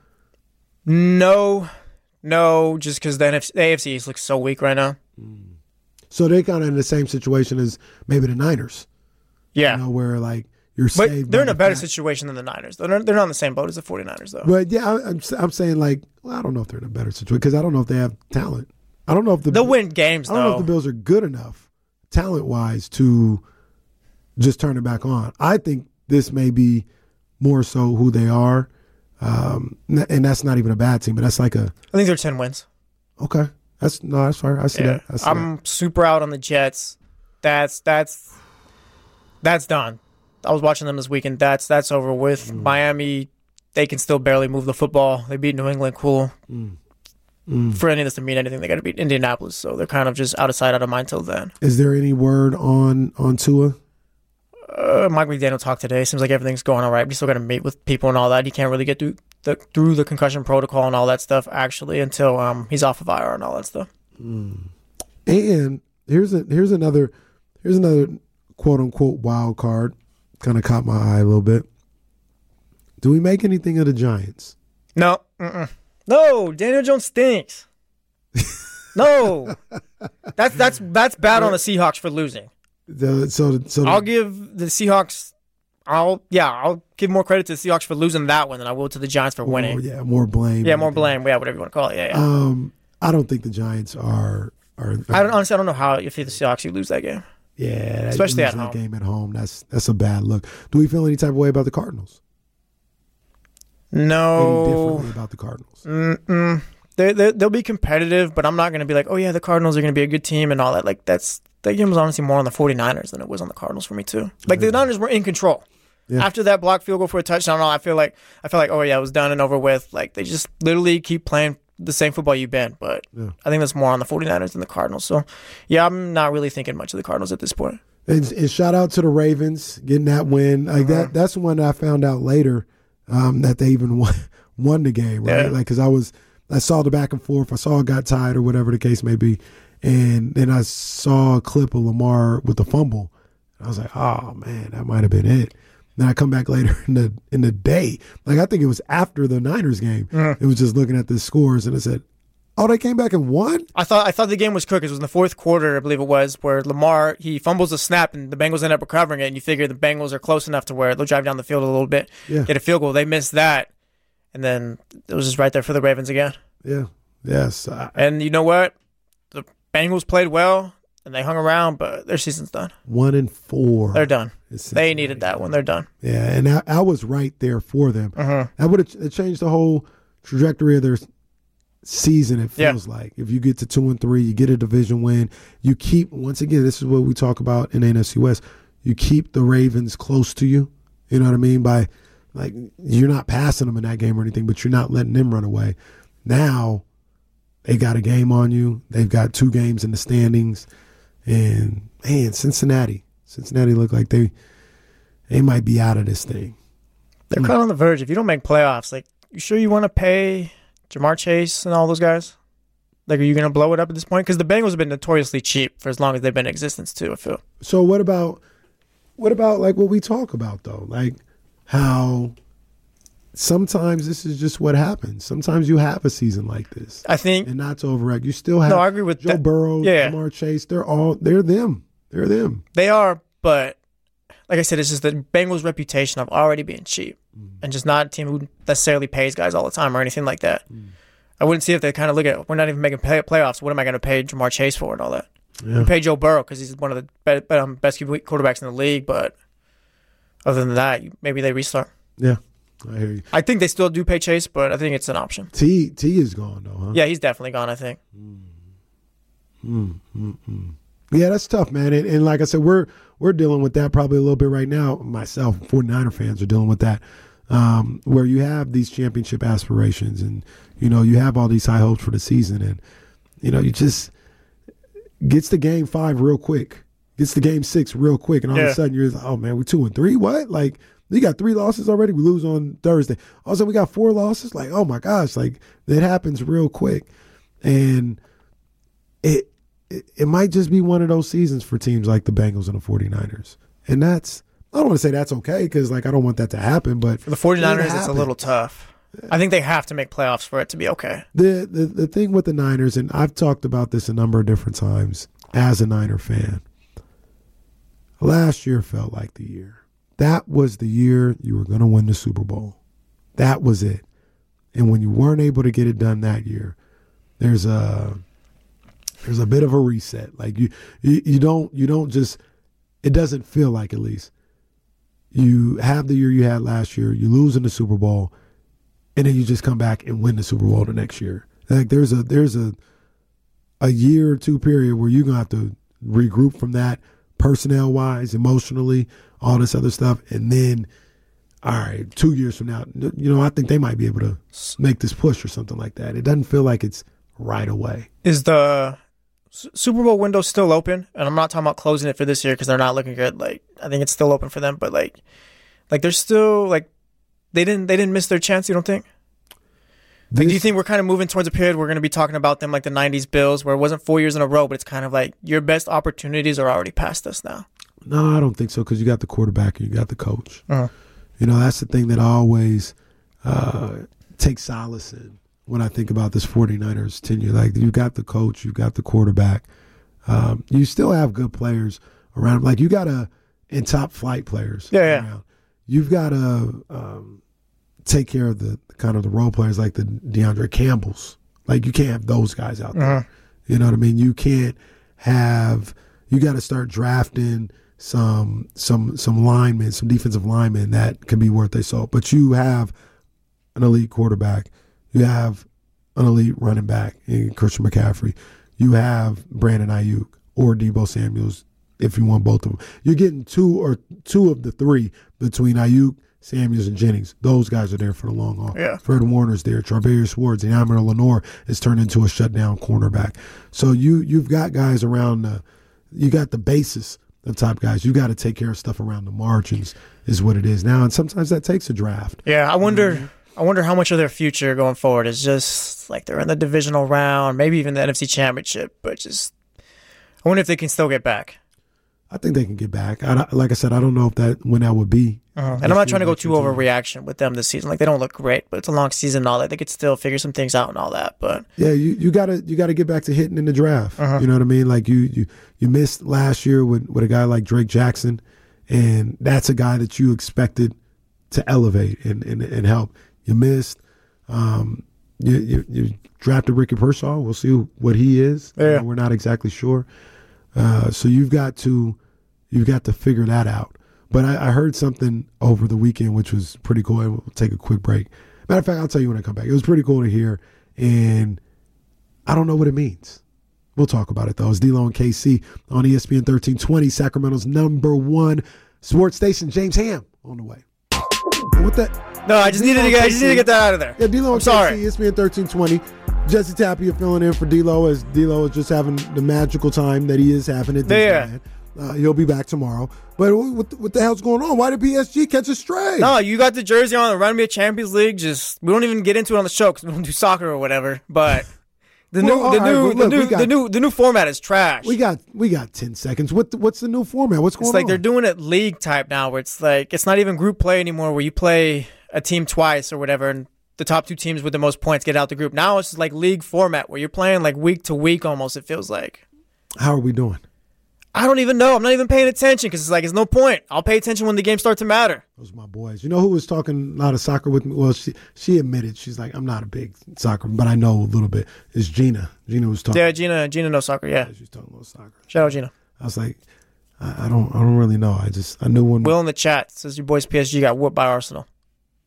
No, no. Just because the, N F C, the A F C East looks so weak right now.
So they're kind of in the same situation as maybe the Niners.
Yeah,
you know, where like you're
but
saved.
They're in a better
fact.
situation than the Niners. They're not, they're not in the same boat as the 49ers, though.
But yeah, I, I'm I'm saying like well, I don't know if they're in a better situation because I don't know if they have talent. I don't know if the
they'll win games.
I don't
though.
know if the Bills are good enough talent wise to just turn it back on. I think this may be more so who they are, um, and that's not even a bad team. But that's like a.
I think they're ten wins.
Okay, that's no, that's fair. I see
yeah.
that. I see
I'm
that.
super out on the Jets. That's that's that's done. I was watching them this weekend. That's that's over with. Mm. Miami, they can still barely move the football. They beat New England. Cool. Mm. Mm. For any of this to mean anything, they got to beat Indianapolis. So they're kind of just out of sight, out of mind till then.
Is there any word on on Tua?
Uh, Mike McDaniel talked today. Seems like everything's going all right. He's still got to meet with people and all that. He can't really get through the through the concussion protocol and all that stuff actually until um he's off of I R and all that stuff.
Mm. And here's a here's another here's another quote unquote wild card. Kind of caught my eye a little bit. Do we make anything of the Giants?
No, mm-mm. no. Daniel Jones stinks. No, that's that's that's bad on the Seahawks for losing.
The, so, so
I'll give the Seahawks. I'll yeah, I'll give more credit to the Seahawks for losing that one than I will to the Giants for winning.
More, yeah, more blame.
Yeah, more blame. Yeah, whatever you want to call it. Yeah, yeah.
Um, I don't think the Giants are are. are
I don't, honestly, I don't know how if the Seahawks you lose that game.
Yeah,
especially at
that
home.
Game at home, that's that's a bad look. Do we feel any type of way about the Cardinals?
No.
Any differently about the Cardinals?
Mm-mm. They they they'll be competitive, but I'm not going to be like, oh yeah, the Cardinals are going to be a good team and all that. Like that's that game was honestly more on the 49ers than it was on the Cardinals for me too. Like yeah. the Niners were in control. Yeah. After that block field goal for a touchdown, I feel like I feel like oh yeah, it was done and over with. Like they just literally keep playing the same football you've been. But yeah. I think that's more on the 49ers than the Cardinals. So yeah, I'm not really thinking much of the Cardinals at this point.
And, and shout out to the Ravens getting that win. Like uh-huh. that that's one that I found out later um, that they even won, won the game, right? Yeah. Like because I was I saw the back and forth. I saw it got tied or whatever the case may be. And then I saw a clip of Lamar with the fumble. I was like, oh, man, that might have been it. Then I come back later in the in the day. Like, I think it was after the Niners game. Mm-hmm. It was just looking at the scores, and I said, oh, they came back and won?
I thought I thought the game was cooked. It was in the fourth quarter, I believe it was, where Lamar, he fumbles the snap, and the Bengals end up recovering it, and you figure the Bengals are close enough to where they'll drive down the field a little bit, yeah. get a field goal. They missed that, and then it was just right there for the Ravens again.
Yeah. Yes. I,
and you know what? The Bengals played well, and they hung around, but their season's done.
One and four.
They're done. They needed that one. They're done.
Yeah, and I, I was right there for them. Uh-huh. That would have changed the whole trajectory of their season, it feels yeah. like. If you get to two and three, you get a division win. You keep, once again, this is what we talk about in the N F C West, you keep the Ravens close to you. You know what I mean? By, like, you're not passing them in that game or anything, but you're not letting them run away. Now, they got a game on you. They've got two games in the standings. And, man, Cincinnati. Cincinnati look like they they might be out of this thing.
They're mm. kind of on the verge. If you don't make playoffs, like, you sure you want to pay Jamar Chase and all those guys? Like, are you going to blow it up at this point? Because the Bengals have been notoriously cheap for as long as they've been in existence, too, I feel.
So what about, what about like, what we talk about, though? Like, how sometimes this is just what happens. Sometimes you have a season like this.
I think.
And not to overact. You still have
no, I agree with
Joe
that.
Burrow,
yeah.
Jamar Chase. They're all, they're them. They're them.
They are, but like I said, it's just the Bengals' reputation of already being cheap mm. and just not a team who necessarily pays guys all the time or anything like that. Mm. I wouldn't see if they kind of look at, we're not even making pay- playoffs. What am I going to pay Jamar Chase for and all that? Yeah. We pay Joe Burrow because he's one of the be- um, best quarterbacks in the league, but other than that, maybe they restart.
Yeah, I hear you.
I think they still do pay Chase, but I think it's an option.
T T is gone, though, huh?
Yeah, he's definitely gone, I think.
Mm. Mm, mm, mm. Yeah, that's tough, man. And, and like I said, we're we're dealing with that probably a little bit right now. Myself, 49er fans are dealing with that, um, where you have these championship aspirations and, you know, you have all these high hopes for the season. And, you know, you just gets to game five real quick, gets to game six real quick. And all
yeah.
of a sudden you're like, oh, man, we're two and three. What? Like, we got three losses already. We lose on Thursday. All of a sudden we got four losses. Like, oh, my gosh, like that happens real quick. And it, It, it might just be one of those seasons for teams like the Bengals and the 49ers. And that's, I don't want to say that's okay because, like, I don't want that to happen. But
for the 49ers, it it's a little tough. I think they have to make playoffs for it to be okay.
The, the, the thing with the Niners, and I've talked about this a number of different times as a Niner fan, last year felt like the year. That was the year you were going to win the Super Bowl. That was it. And when you weren't able to get it done that year, there's a... There's a bit of a reset. Like you, you, you don't, you don't just. It doesn't feel like, at least, you have the year you had last year. You lose in the Super Bowl, and then you just come back and win the Super Bowl the next year. Like there's a there's a a year or two period where you're gonna have to regroup from that, personnel wise, emotionally, all this other stuff, and then, all right, two years from now, you know, I think they might be able to make this push or something like that. It doesn't feel like it's right away.
Is the Super Bowl window still open? And I'm not talking about closing it for this year because they're not looking good. Like, I think it's still open for them, but like, like they're still like, they didn't they didn't miss their chance. You don't think? This, like, do you think we're kind of moving towards a period we're going to be talking about them like the nineties Bills, where it wasn't four years in a row, but it's kind of like your best opportunities are already past us now?
No, I don't think so because you got the quarterback and you got the coach.
Uh-huh.
You know, that's the thing that I always uh, take solace in when I think about this 49ers tenure. Like, you got the coach, you got the quarterback. Um, you still have good players around. Like, you got a in top flight players.
Yeah, yeah.
Around. You've got to um, take care of the kind of the role players like the DeAndre Campbells. Like, you can't have those guys out there.
Uh-huh.
You know what I mean? You can't have. You got to start drafting some some some linemen, some defensive linemen that can be worth their salt. But you have an elite quarterback. You have an elite running back in Christian McCaffrey. You have Brandon Ayuk or Deebo Samuels if you want both of them. You're getting two or two of the three between Ayuk, Samuels, and Jennings. Those guys are there for the long haul.
Yeah.
Fred Warner's there. Charvarius Ward, and Amir Lenore is turned into a shutdown cornerback. So you you've got guys around. The, you got the basis of top guys. You got to take care of stuff around the margins. Is what it is now, and sometimes that takes a draft.
Yeah, I wonder. Mm-hmm. I wonder how much of their future going forward is just like they're in the divisional round, maybe even the N F C Championship, but just I wonder if they can still get back.
I think they can get back. I, like I said, I don't know if that when that would be.
Uh-huh. And I'm not trying to go too overreaction with them this season. Like, they don't look great, but it's a long season and all that. They could still figure some things out and all that. But
yeah, you, you gotta you gotta get back to hitting in the draft.
Uh-huh.
You know what I mean? Like you you you missed last year with, with a guy like Drake Jackson, and that's a guy that you expected to elevate and and, and help. You missed. Um, you, you, you drafted Ricky Pearsall. We'll see what he is.
Yeah.
You know, we're not exactly sure. Uh, so you've got to you've got to figure that out. But I, I heard something over the weekend which was pretty cool. And we'll take a quick break. Matter of fact, I'll tell you when I come back. It was pretty cool to hear, and I don't know what it means. We'll talk about it though. It's D-Lo and K C on E S P N thirteen twenty, Sacramento's number one sports station. James Ham on the way. With that.
No, I just needed to get. I just need to get that out of there.
Yeah, D-Lo and
sorry.
K C, E S P N thirteen twenty. Jesse Tapia filling in for D-Lo as D-Lo is just having the magical time that he is having at Disneyland. Yeah. Uh, he'll be back tomorrow. But what, what the hell's going on? Why did P S G catch a stray?
No, you got the jersey on. Remind me of Champions League. Just we don't even get into it on the show because we don't do soccer or whatever. But the
well,
new, the
right,
new,
look,
the new,
got,
the new, the new format is trash.
We got, we got ten seconds. What, what's the new format? What's going on?
It's like on? They're doing it league type now, where it's like it's not even group play anymore, where you play a team twice or whatever, and the top two teams with the most points get out the group. Now it's just like league format where you're playing like week to week almost, it feels like.
How are we doing?
I don't even know. I'm not even paying attention because it's like, it's no point. I'll pay attention when the games start to matter.
Those are my boys. You know who was talking a lot of soccer with me? Well, she she admitted, she's like, I'm not a big soccer, but I know a little bit. It's Gina. Gina was talking.
Yeah, Gina Gina knows soccer, yeah.
yeah she's talking about soccer.
Shout out Gina.
I was like, I, I don't I don't really know. I just, I knew when.
Will in the chat says your boys P S G got whooped by Arsenal.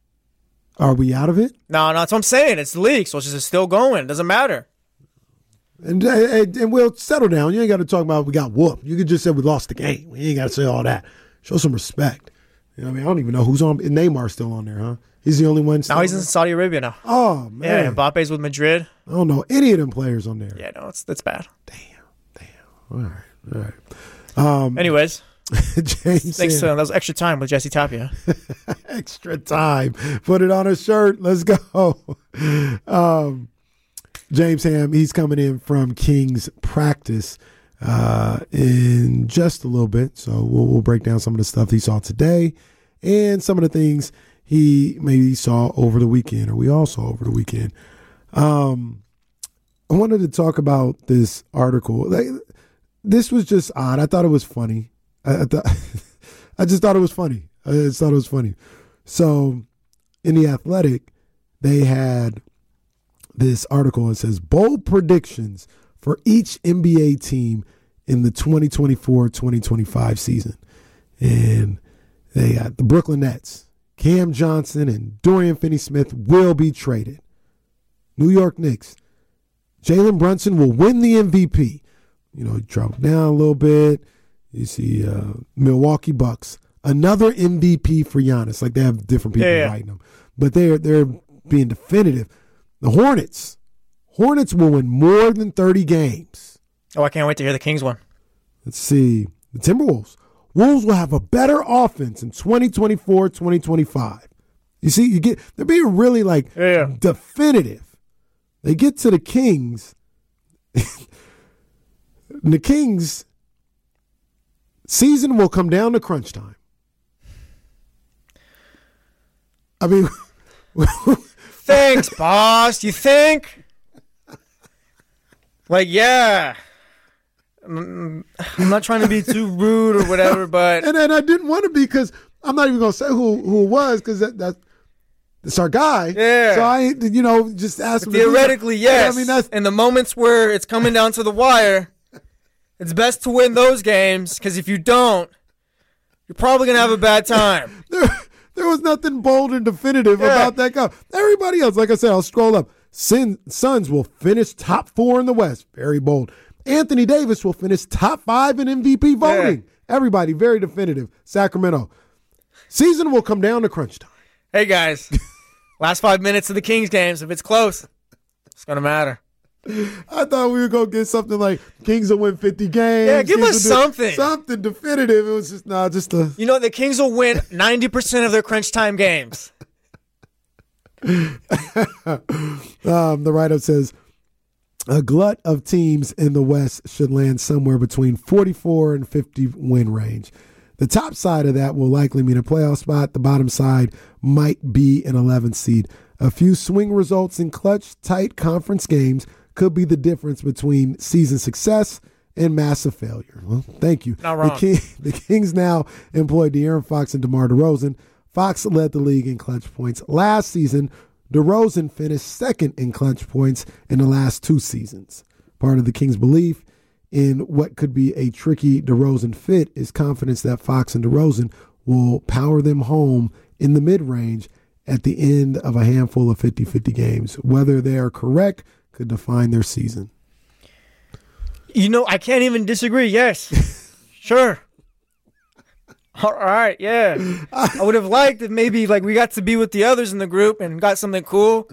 Are we out of it?
No, no, that's what I'm saying. It's the league, so it's just it's still going. It doesn't matter.
And, and and we'll settle down. You ain't got to talk about we got whooped. You could just say we lost the game. We ain't got to say all that. Show some respect. You know what I mean? I don't even know who's on. Neymar's still on there, huh? He's the only one.
Now he's in Saudi Arabia now.
Oh, man.
Yeah, Mbappe's with Madrid.
I don't know any of them players on there.
Yeah, no, it's that's bad.
Damn, damn. All right, all right. Um,
Anyways,
James,
thanks. Uh, that was extra time with Jesse Tapia.
extra time. Put it on a shirt. Let's go. Um, James Ham, he's coming in from King's practice uh, in just a little bit. So we'll, we'll break down some of the stuff he saw today and some of the things he maybe saw over the weekend, or we all saw over the weekend. Um, I wanted to talk about this article. Like, this was just odd. I thought it was funny. I, I, thought, I just thought it was funny. I just thought it was funny. So in The Athletic, they had this article that says bold predictions for each N B A team in the twenty twenty-four twenty twenty-five season. And they got the Brooklyn Nets. Cam Johnson and Dorian Finney-Smith will be traded. New York Knicks. Jalen Brunson will win the M V P. You know, he dropped down a little bit. You see uh, Milwaukee Bucks. Another M V P for Giannis. Like, they have different people
yeah, yeah.
writing them. But they're, they're being definitive. The Hornets. Hornets will win more than thirty games.
Oh, I can't wait to hear the Kings one.
Let's see. The Timberwolves. Wolves will have a better offense in twenty twenty-four twenty twenty-five. You see, you get they're being really like
yeah, yeah.
definitive. They get to the Kings. The Kings season will come down to crunch time. I mean,
thanks, boss. You think? Like, yeah. I'm not trying to be too rude or whatever, but
and and I didn't want to be because I'm not even gonna say who who it was because that, that that's our guy.
Yeah.
So I you know just ask him.
Theoretically, yes.
I mean, that's
in the moments where it's coming down to the wire, it's best to win those games because if you don't, you're probably gonna have a bad time.
there, there was nothing bold and definitive
Yeah.
about that guy. Everybody else, like I said, I'll scroll up. Sin, Suns will finish top four in the West. Very bold. Anthony Davis will finish top five in M V P voting. Yeah. Everybody, very definitive. Sacramento. Season will come down to crunch time.
Hey, guys. Last five minutes of the Kings games. If it's close, it's going to matter.
I thought we were going to get something like Kings will win fifty games.
Yeah, give
Kings
us
will do
something.
Something definitive. It was just, nah, just a.
You know, the Kings will win ninety percent of their crunch time games.
um, the write-up says, a glut of teams in the West should land somewhere between forty-four and fifty win range. The top side of that will likely mean a playoff spot. The bottom side might be an eleventh seed. A few swing results in clutch, tight conference games could be the difference between season success and massive failure. Well, thank you.
Not wrong.
The, King, the Kings now employ De'Aaron Fox and DeMar DeRozan. Fox led the league in clutch points last season. DeRozan finished second in clutch points in the last two seasons. Part of the Kings' belief in what could be a tricky DeRozan fit is confidence that Fox and DeRozan will power them home in the mid-range at the end of a handful of fifty-fifty games. Whether they are correct could define their season.
You know, I can't even disagree. Yes. Sure. All right, yeah. I would have liked if maybe like we got to be with the others in the group and got something cool.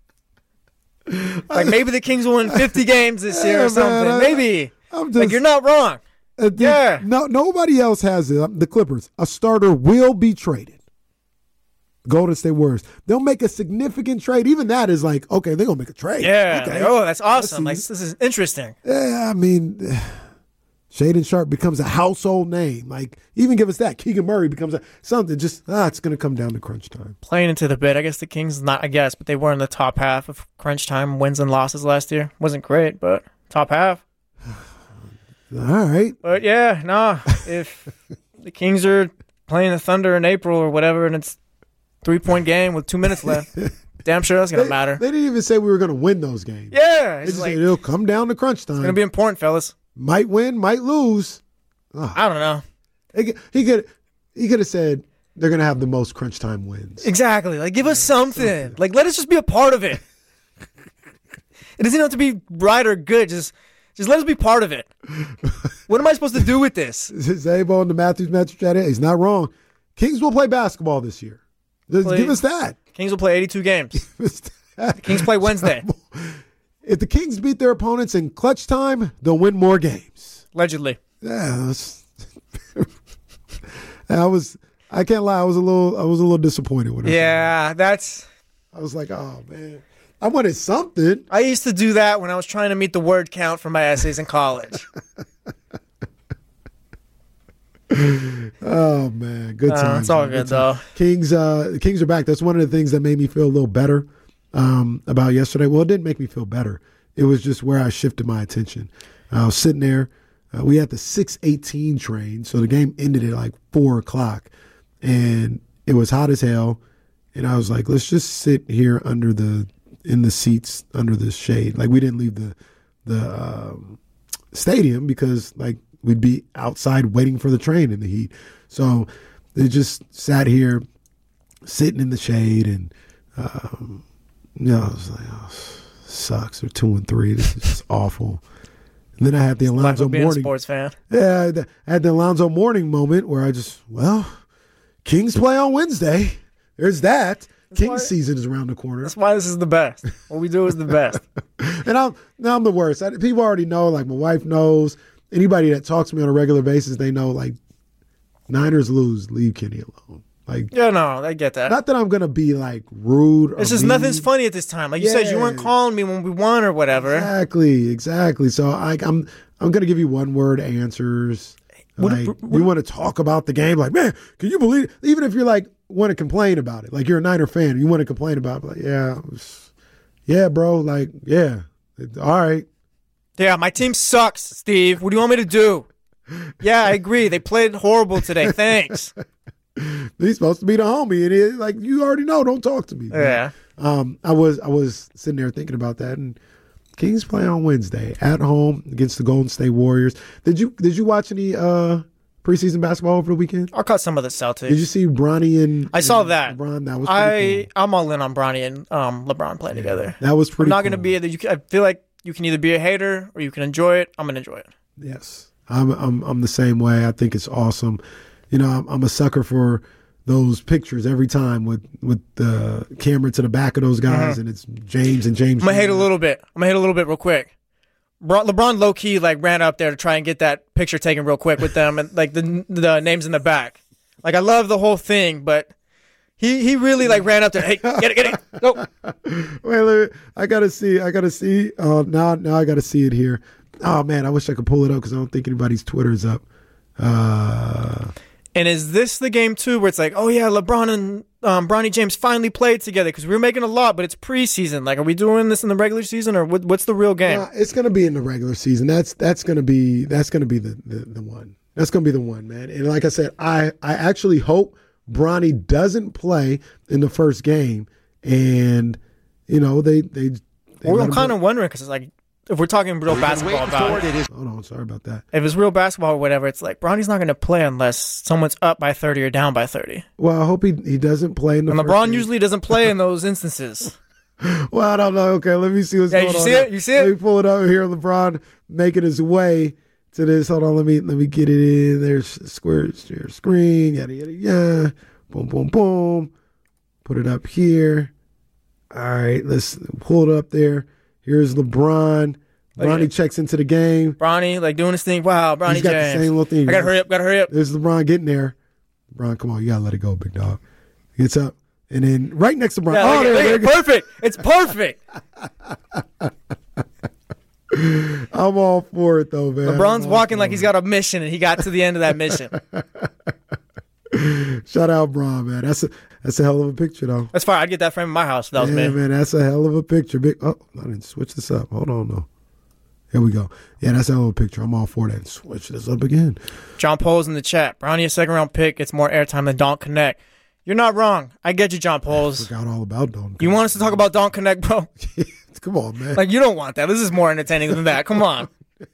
Like maybe the Kings will win fifty games this year
Yeah,
or something.
man, I-
maybe.
I'm just,
Like you're not wrong.
uh, the-
yeah.
No, nobody else has it. The Clippers, a starter will be traded. Golden State Warriors, they'll make a significant trade. Even that is like, okay, they're going to make a trade.
Yeah.
Okay.
Like, oh, that's awesome.
Let's
Like
see.
this is interesting.
Yeah, I mean, Shaden Sharp becomes a household name. Like, even give us that. Keegan Murray becomes a something. Just, ah, it's going to come down to crunch time.
Playing into the bid. I guess the Kings not I guess, but they were in the top half of crunch time wins and losses last year. Wasn't great, but top half.
All right.
But yeah, nah. If the Kings are playing the Thunder in April or whatever, and it's three point game with two minutes left, damn sure that's gonna
They,
matter.
they didn't even say we were going to win those games.
Yeah,
They
it's
just
like
said it'll come down to crunch time.
it's gonna be important, fellas.
Might win, might lose. Oh,
I don't know
he, he could he could have said they're going to have the most crunch time wins.
exactly. Like, give us something. Like, let us just be a part of it. It doesn't have to be right or good. Just just let us be part of it. What am I supposed to do with this?
Zabo and the Matthews Metro chat. He's not wrong. Kings will play basketball this year. Just
Play-
give us that.
Kings will play eighty-two games. The Kings play Wednesday.
If the Kings beat their opponents in clutch time, they'll win more games.
Allegedly.
Yeah, that's- I was. I can't lie. I was a little. I was a little disappointed when I saw
Yeah, that's.
that. I was like, oh man, I wanted something.
I used to do that when I was trying to meet the word count for my essays in college.
Oh man, good
Uh,
times.
it's all
man.
good,
times.
though.
Kings, uh, the Kings are back. That's one of the things that made me feel a little better um, about yesterday. Well, it didn't make me feel better. It was just where I shifted my attention. I was sitting there. Uh, we had the six eighteen train, so the game ended at like four o'clock, and it was hot as hell. And I was like, let's just sit here under the in the seats under the shade. Like we didn't leave the the um, stadium because like we'd be outside waiting for the train in the heat. So they just sat here, sitting in the shade, and um, you know, I was like, oh, sucks. They're two and three. This is just awful. And then I had the
Life
Alonzo
of being a
Mourning.
sports fan.
Yeah, I had the Alonzo Mourning moment where I just, well, Kings play on Wednesday. There's that. Kings
why-
season is around the corner.
That's why this is the best. What we do is the best.
And I'm now I'm the worst. I, people already know, like my wife knows. Anybody that talks to me on a regular basis, they know like Niners lose, leave Kenny alone. Like
Yeah, no, I get that.
not that I'm gonna be like rude. Or
It's just
mean.
nothing's funny at this time. Like you said, you weren't
Yeah.
calling me when we won or whatever.
Exactly, exactly. So I, I'm I'm gonna give you one word answers.
What-
Like
what-
we want to talk about the game. Like, man, can you believe? Even if you're like want to complain about it, like you're a Niner fan, and you want to complain about it, like, yeah, it was- yeah, bro, like, yeah, it- all right.
Yeah, my team sucks, Steve. What do you want me to do? Yeah, I agree. They played horrible today. Thanks.
He's supposed to be the homie, and it, like you already know, don't talk to me.
Yeah.
Um, I was I was sitting there thinking about that, and Kings play on Wednesday at home against the Golden State Warriors. Did you did you watch any uh, preseason basketball over the weekend?
I'll cut some of the Celtics.
Did you see Bronny and
I saw
and
that.
LeBron? That was pretty
I
cool.
I'm all in on Bronny and um LeBron playing together.
That was pretty.
I'm not
cool.
gonna be. You can, I feel like you can either be a hater or you can enjoy it. I'm gonna enjoy it.
Yes, I'm I'm I'm the same way. I think it's awesome. You know, I'm, I'm a sucker for those pictures every time with with the camera to the back of those guys, and it's James and James.
I'm gonna hate a little bit. I'm gonna hate a little bit real quick. Bron- LeBron low key like ran up there to try and get that picture taken real quick with them and like the the names in the back. Like I love the whole thing, but he he really like ran up there. Hey, get it, get it, go.
Wait, wait, I gotta see. I gotta see. Oh, now now I gotta see it here. Oh man, I wish I could pull it up because I don't think anybody's Twitter's up. Uh,
And is this the game too where it's like, oh yeah, LeBron and um, Bronny James finally played together because we were making a lot, but it's preseason. Like, are we doing this in the regular season or what, what's the real game?
uh, it's gonna be in the regular season. That's that's gonna be that's gonna be the, the the one. That's gonna be the one, man. And like I said, I I actually hope Bronny doesn't play in the first game, and you know they they. they
Well,
let
I'm
him
kind
go.
of wondering because it's like if we're talking real basketball about it,
Hold on, sorry about that.
if it's real basketball or whatever, it's like Bronny's not going to play unless someone's up by thirty or down by thirty.
Well, I hope he he doesn't play in the.
And
first
LeBron
game.
usually doesn't play in those instances.
Well, I don't know. Okay, let me see what's
Yeah,
going
you
on.
see
here.
it? You see
Let
it?
me pull it up here. LeBron making his way to this. Hold on. Let me let me get it in. There's square share screen. Yada yada yada. Boom boom boom. Put it up here. All right. Let's pull it up there. Here's LeBron.
Look at
Bronny
it.
checks into the game.
Bronny, like doing his thing. Wow, Bronny
He's got
James.
the same little thing.
I gotta hurry up, gotta hurry up.
There's LeBron getting there. LeBron, come on. You gotta let it go, big dog. He gets up. And then right next to Bron.
Yeah,
oh,
look
there,
at-
there,
look at- perfect. It's perfect.
I'm all for it, though, man.
LeBron's
I'm all
walking
for
like
it.
he's got a mission, and he got to the end of that mission.
Shout out, Bron, man. That's a that's a hell of a picture, though.
That's fine. I'd get that frame in my house if that was
Yeah,
me.
man, that's a hell of a picture. Big. Oh, I didn't switch this up. Hold on, though. Here we go. Yeah, that's a hell of a picture. I'm all for that. Switch this up again.
John Poles in the chat. Bronny, a second round pick, gets more airtime than Don't Connect. You're not wrong. I get you, John Poles.
Forgot all about Don.
You want us to talk about Don't Connect, bro?
Come on, man.
Like, you don't want that. This is more entertaining than that. Come on.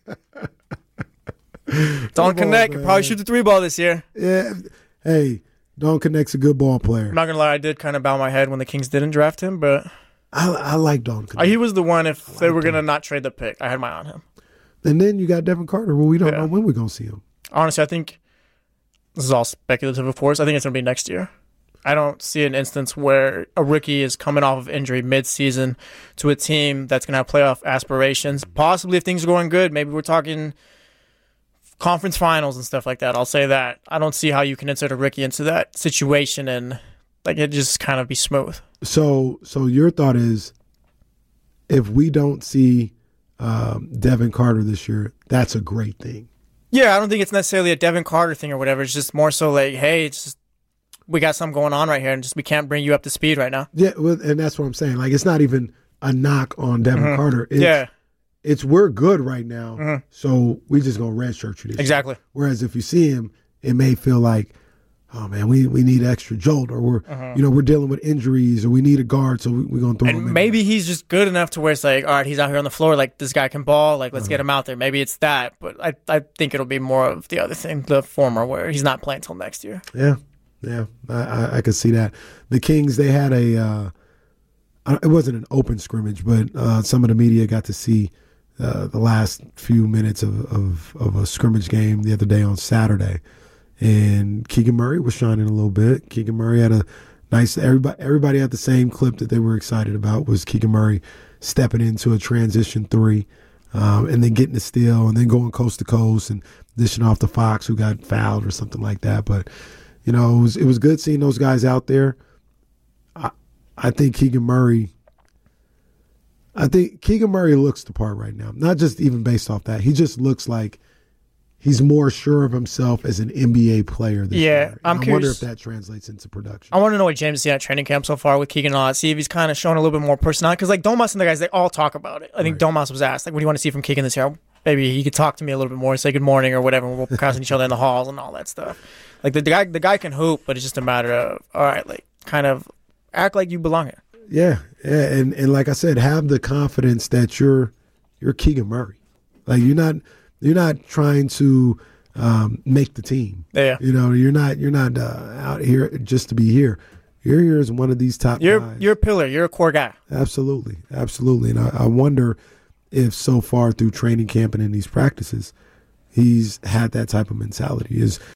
Don't
on,
Connect could
man.
probably shoot the three ball this year.
Yeah. Hey, Don Connect's a good ball player.
I'm not going to lie. I did kind of bow my head when the Kings didn't draft him, but
I, I like Dalton Knecht.
Uh, he was the one, if
like
they were going to
him.
not trade the pick, I had my eye on him.
And then you got Devin Carter. Well, we don't
Yeah.
know when we're going to see him.
Honestly, I think this is all speculative, of course. I think it's going to be next year. I don't see an instance where a rookie is coming off of injury mid-season to a team that's going to have playoff aspirations. Possibly, if things are going good, maybe we're talking conference finals and stuff like that. I'll say that. I don't see how you can insert a rookie into that situation and like it just kind of be smooth.
So, so your thought is, if we don't see um, Devin Carter this year, that's a great thing.
Yeah, I don't think it's necessarily a Devin Carter thing or whatever. It's just more so like, hey, it's just we got something going on right here, and just we can't bring you up to speed right now.
Yeah, well, and that's what I'm saying. Like, it's not even a knock on Devin
Mm-hmm.
Carter. It's,
Yeah.
it's we're good right now,
Mhm.
so we just gonna redshirt you this year.
Exactly.
Whereas if you see him, it may feel like, oh man, we we need extra jolt, or we're you know we're dealing with injuries, or we need a guard, so we, we're gonna throw him.
And
in
maybe
there.
he's just good enough to where it's like, all right, he's out here on the floor. Like, this guy can ball. Like, let's get him out there. Maybe it's that. But I, I think it'll be more of the other thing, the former, where he's not playing until next year.
Yeah, yeah, I, I, I could see that. The Kings, they had a, uh, it wasn't an open scrimmage, but uh, some of the media got to see uh, the last few minutes of, of, of a scrimmage game the other day on Saturday. And Keegan Murray was shining a little bit. Keegan Murray had a nice, everybody, everybody had the same clip that they were excited about was Keegan Murray stepping into a transition three um, and then getting the steal and then going coast to coast and dishing off to Fox, who got fouled or something like that. But, you know, it was, it was good seeing those guys out there. I, I think Keegan Murray, I think Keegan Murray looks the part right now. Not just even based off that. He just looks like he's more sure of himself as an N B A player this
Yeah,
year.
I'm
I
curious-
wonder if that translates into production.
I want to know what James is seeing at training camp so far with Keegan and all that. See if he's kind of showing a little bit more personality. Because, like, Domas and the guys, they all talk about it. I think
Right.
Domas was asked, like, what do you want to see from Keegan this year? Maybe he could talk to me a little bit more, say good morning or whatever. We'll cross each other in the halls and all that stuff. Like, the, the guy the guy can hoop, but it's just a matter of, all right, like, kind of act like you belong here.
Yeah, yeah, and and like I said, have the confidence that you're you're Keegan Murray. Like you're not you're not trying to um, make the team.
Yeah.
You know, you're not you're not uh, out here just to be here. You're here as one of these top
You're,
guys.
you're a pillar. You're a core guy.
Absolutely, absolutely. And I, I wonder if so far through training camp and in these practices, he's had that type of mentality. Is